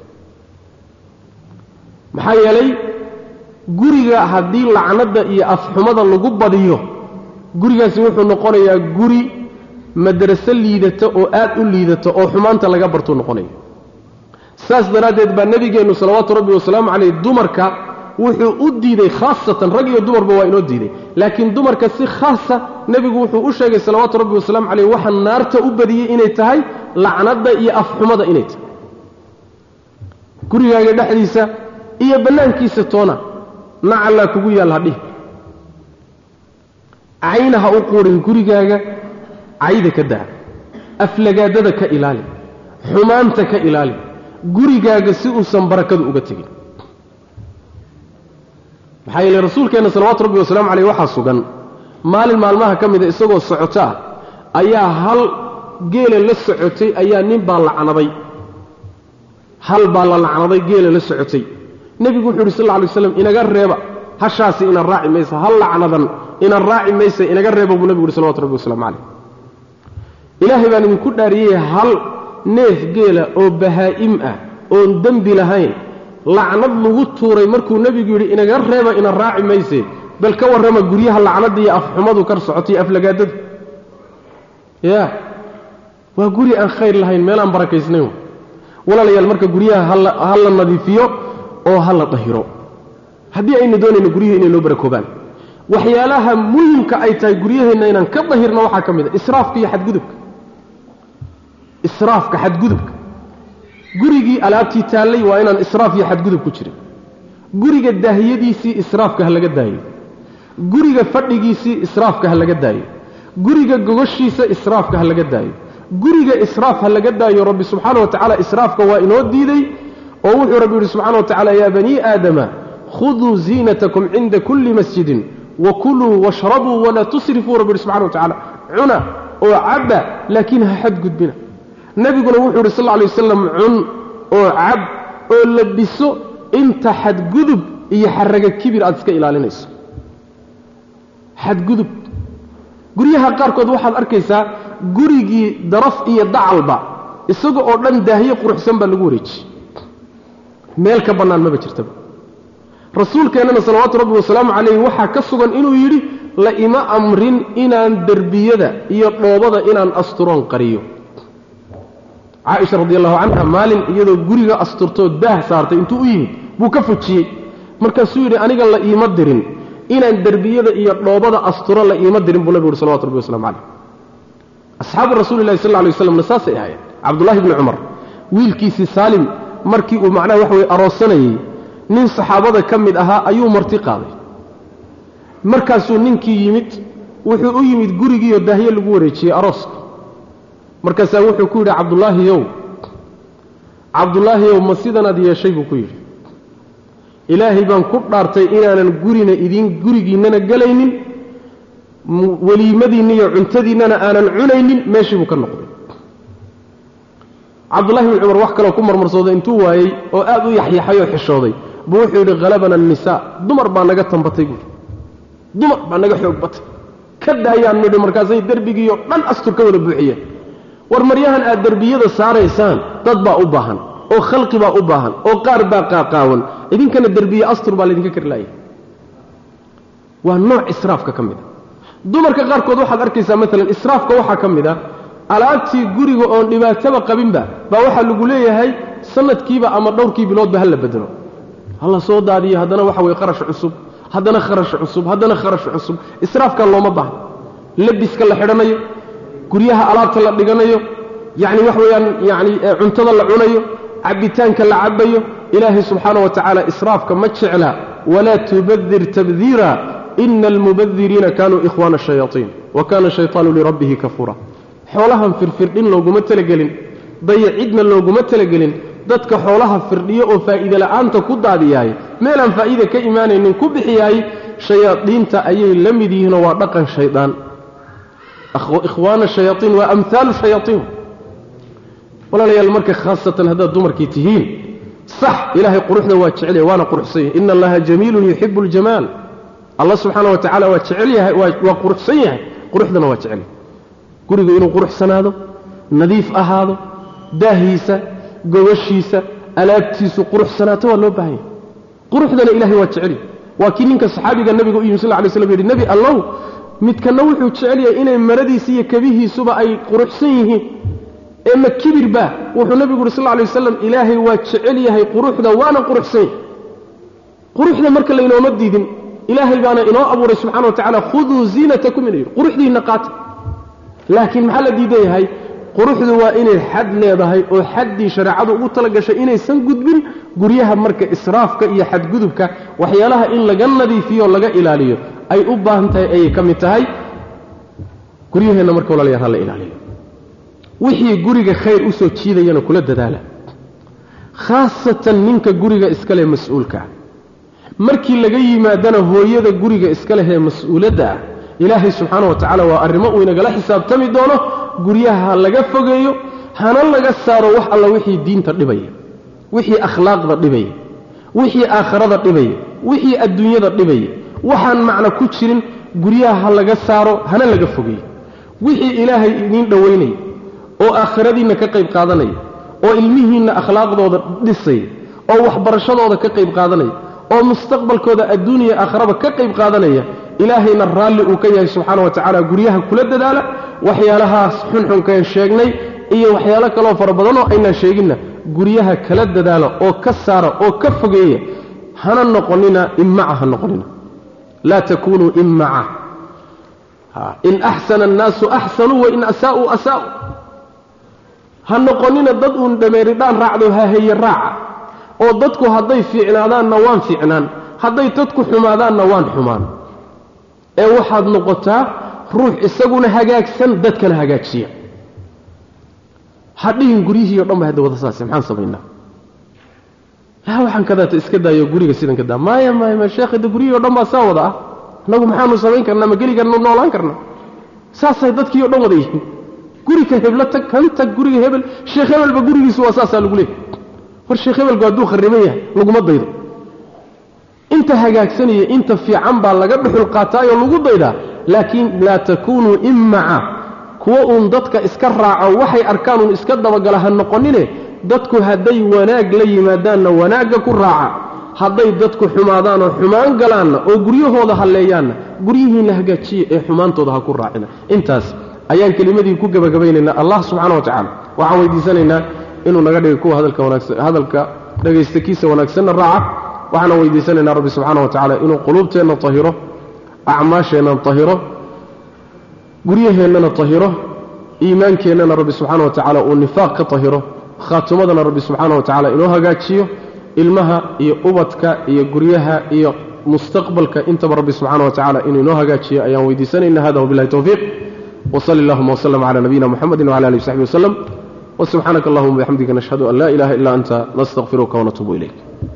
maxaa yeelay guriga haddii lacnada iyo afxumada lagu badiyo gurigaasi wuxuu noqonayaa guri madraso liidata oo aad u liidata oo xumaanta laga barto noqonaya saas daraaddeed baa nabigeennu salawaatu rabbi wasalaamu calayh dumarka wuxuu u diiday khaasatan rag iyo dumarba waa inoo diiday laakiin dumarka si khaasa nebigu wuxuu u sheegay salawaatu rabbi wasalaamu calayh waxa naarta u badiyey inay tahay lacnada iyo afxumada inay tahay gurigaaga dhexdiisa iyo bannaankiisa toona nacallaa kugu yaal hadhihi caynaha u quurin gurigaaga cayda ka daa aflagaadada ka ilaali xumaanta ka ilaali gurigaaga si uusan barakadu uga tegin maxaa yeelay rasuulkeenna salawaatu rabbi wasalaamu calayh waxaa sugan maalin maalmaha ka mida isagoo socoto ah ayaa hal geela la socotay ayaa nin baa lacnaday hal baa la lacnaday geela la socotay nebigu wuxuu yidhi sal alla alay waslam inaga reeba hashaasi inaan raaci maysa hal lacnadan inaan raaci maysa inaga reeba buu nebigu yidhi salawatu rabbi wasalaamu calayh ilaahay baan idinku dhaariyey hal neef geela oo bahaa'im ah oon dembi lahayn lacnad lagu tuuray markuu nebigu yidhi inaga reeba inaan raaci mayse bal ka warrama guryaha lacnada iyo afxumadu kar socotay aflagaadadu ya waa guri aan khayr lahayn meel aan barakaysnayn walaalayaal marka guryaha ha la nadiifiyo oo ha la dahiro haddii aynu doonayno guryaha inay noo barakoobaan waxyaalaha muhimka ay tahay guryaheenna inaan ka dahirno waxaa ka mid a israafka iyo xadgudubka israafka xadgudubka gurigii alaabtii taallay waa inaan israaf iyo xadgudub ku jirin guriga daahiyadiisii israafka ha laga daayo guriga fadhigiisii israafka ha laga daayo guriga gogoshiisa israafka ha laga daayo guriga israaf ha laga daayo rabbi subxaana wa tacaala israafka waa inoo diiday oo wuxuu rabbi yidhi subxana wa tacaala yaa banii aadama khuduu ziinatakum cinda kulli masjidin wakuluu washrabuu walaa tusrifuu rabbi yidhi subxana wa tacaala cuna oo cabba laakiin ha xadgudbina nebiguna wuxuu yidhi sal lla alay wasalam cun oo cab oo labiso inta xadgudub iyo xaraga kibir aad iska ilaalinayso xadgudub guryaha qaarkood waxaad arkaysaa gurigii daraf iyo dacalba isaga oo dhan daahiye quruxsan baa lagu wareejiyey meel ka bannaan maba jirtaba rasuulkeennana salawaatu rabbi wasalaamu calayh waxaa ka sugan inuu yidhi la ima amrin inaan derbiyada iyo dhoobada inaan asturoon qariyo caaisha radi allahu canha maalin iyadoo guriga asturtoo daah saartay intuu u yimid buu ka fujiyey markaasuu yidhi aniga la iima dirin inaan derbiyada iyo dhoobada asturo la iima dirin buu nabigu yidhi salawatu rabbi waslamu calayh asxaabu rasuulillahi sal alla alay waslamna saasay ahaayeen cabdullahi bni cumar wiilkiisii saalim markii uu macnaha waxa weye aroosanayey nin saxaabada ka mid ahaa ayuu marti qaaday markaasuu ninkii yimid wuxuu u yimid gurigiioo daahye lagu wareejiyey arooska markaasaa wuxuu ku yidhi cabdullaahiyow ma sidanaad yeeshay buu ku yidhi ilaahay baan ku dhaartay inaanan gurigiinnana gelaynin weliimadiinna iyo cuntadiinnana aanan cunaynin meeshii buu ka noqday cabdullahi bni cumar wax kaloo ku marmarsooday intuu waayey oo aad u yaxyaxay oo xishooday buu wuxuu yidhi halabana annisaa dumar baa naga tambatay buui dumar baa naga xoog batay ka daayaan nidhi markaasay derbigiioo dhan astur ka wada buuxiyeen war maryahan aad derbiyada saaraysaan dad baa u baahan oo khalqi baa u baahan oo qaar baa qaaqaawan idinkana derbiye astur baa laydinka karlaaya waa nooc israafka ka mid a dumarka qaarkood waxaad arkaysaa maalan israafka waxaa ka mid a alaabtii guriga oon dhibaataba qabinba baa waxaa lagu leeyahay sanadkiiba ama dhowrkii biloodba ha la bedelo hala soo daadiyo haddana waxa weye qarash cusub haddana kharash cusub haddana kharash cusub israafkan looma baahno labiska la xidhanayo guryaha alaabta la dhiganayo yacni wax weeyaan yacni cuntada la cunayo cabbitaanka la cabbayo ilaahay subxaana wa tacaala israafka ma jecla walaa tubadir tabdiira ina almubadiriina kaanuu ikhwaana ashayaaطiin wa kaana shayطaanu lirabbihi kafuura xoolahan firfirdhin looguma talagelin dayacidna looguma talagelin dadka xoolaha firdhiyo oo faa'iide la'aanta ku daadiyahay meelaan faa'iide ka imaanaynin ku bixiyahay shayaadiinta ayay la mid yihiinoo waa dhaqan shaydaan ikhwaana shayaaiin waa amhaalu shayaaiin walaalayaal marka khaasatan haddaad dumarkii tihiin sax ilaahay quruxda waa jecel yahay waana quruxsan yahay ina allaha jamiilun yuxibu اljamaal allah subxaana wa tacala waa jecel yahay waa quruxsan yahay quruxdana waa jecel yahay gurigu inuu quruxsanaado nadiif ahaado daahiisa gobashiisa alaabtiisu quruxsanaato waa loo baahan yahay quruxdana ilaahay waa jecel waa kii ninka saxaabiga nabiga u yimi sallallahu alayhi wasallam yiri nabi allah midkana wuxuu jecel yahay inay maradiisa iyo kabihiisuba ay quruxsan yihiin ee ma kibir ba wuxuu nabigu sallallahu alayhi wasallam ilaahay waa jecel yahay quruxda waana quruxsan quruxda marka la inooma diidin ilaahay baana inoo abuuray subxaanahu wa ta'ala khuduu zinatakum min quruxdiina qaata laakiin maxaa la diidan yahay quruxdu waa inay xad leedahay oo xaddii shariicadu ugu tala gashay inaysan gudbin guryaha marka israafka iyo xadgudubka waxyaalaha in laga nadiifiyo laga ilaaliyo ay u baahan tahay ay ka mid tahay guryaheena marka walaalayaal la ilaaliyo wixii guriga khayr u soo jiidayana kula dadaala khaasatan ninka guriga iska leh mas'uulka markii laga yimaadana hooyada guriga iska leh ee mas'uuladda ilaahay subxaanahu wa ta'ala waa arrimo uu inagala xisaabtami doono guryaha laga fogeeyo hana laga saaro wax alla wixii diinta dhibaya wixii akhlaaqda dhibaya wixii aakhirada dhibaya wixii adduunyada dhibaya waxaan macna ku jirin guryaha laga saaro hana laga fogeeyo wixii ilaahay idin dhaweynay oo aakhiradiina ka qayb qaadanay oo ilmihiina akhlaaqdooda dhisay oo waxbarashadooda ka qayb qaadanay oo mustaqbalkooda adduuniya aakhiraba ka qayb qaadanaya ilaahayna raalli uu ka yahay subxaanahu wa ta'ala guryaha kula dadaala waxyaalahaas xunxunkeen sheegnay iyo waxyaalo kale oo fara badan oo aynaan sheeginna guryaha kala dadaala oo ka saara oo ka fogeeya hana noqonina immaca ha noqonina laa takunuu immaca in axsana annaasu axsanuu wa in asaa'uu asaa'uu ha noqonina dad uun dhameeridhaan raacdo hahaye raaca oo dadku hadday fiicnaadaanna waan fiicnaan hadday dadku xumaadaanna waan xumaan ee waxaad noqotaa ruux isaguna hagaagsan dadkana hagaajiya hadhiin guriyihii oo dhan ba hadda wada saasay maxaan samaynaa waxaan kadaata iska daayo guriga sidan ka daa maaya sheekhida guriyihii oo dhan baa saa wada ah annagu maxaanu samayn karnaa ma geli karna noolaan karna saasay dadkii oo dhan wada yihiin guriga hebla tag kan tag guriga hebel sheekh hebelba gurigiisu waa saasaa lagu leeyahay war sheekh hebelku hadduu khariban yahay laguma daydo inta hagaagsanaya inta fiican baa laga dhuxul qaataayoo lagu daydaa laakiin laa takunuu immaca kuwa uun dadka iska raaco waxay arkaan uun iska dabagala ha noqonine dadku hadday wanaag la yimaadaanna wanaagga ku raaca hadday dadku xumaadaanoo xumaan galaanna oo guryahooda halleeyaanna guryihiinna hagaajiya ee xumaantooda ha ku raacina intaas ayaan kelimadii ku gabagabaynaynaa allah subxaana wa tacaala waxaan weydiisanaynaa inuu naga dhigo kuwa hadalka dhagaysta kiisa wanaagsanna raaca waxaana weydiisanaynaa rabbi subxaana wa tacaala inuu quluubteenna tahiro acmaasheenna tahiro guryaheennana tahiro iimaankeennana rabbi subxaana wa tacaala uu nifaaq ka tahiro khaatumadana rabbi subxaana wa tacaala inoo hagaajiyo ilmaha iyo ubadka iyo guryaha iyo mustaqbalka intaba rabbi subxaana wa tacaala inuu inoo hagaajiyo ayaan weydiisanaynaa hada wabillahi tawfiiq وصلى اللهم وسلم على نبينا محمد وعلى آله وصحبه وسلم وسبحانك اللهم وبحمدك نشهد أن لا إله إلا أنت نستغفرك ونتوب إليك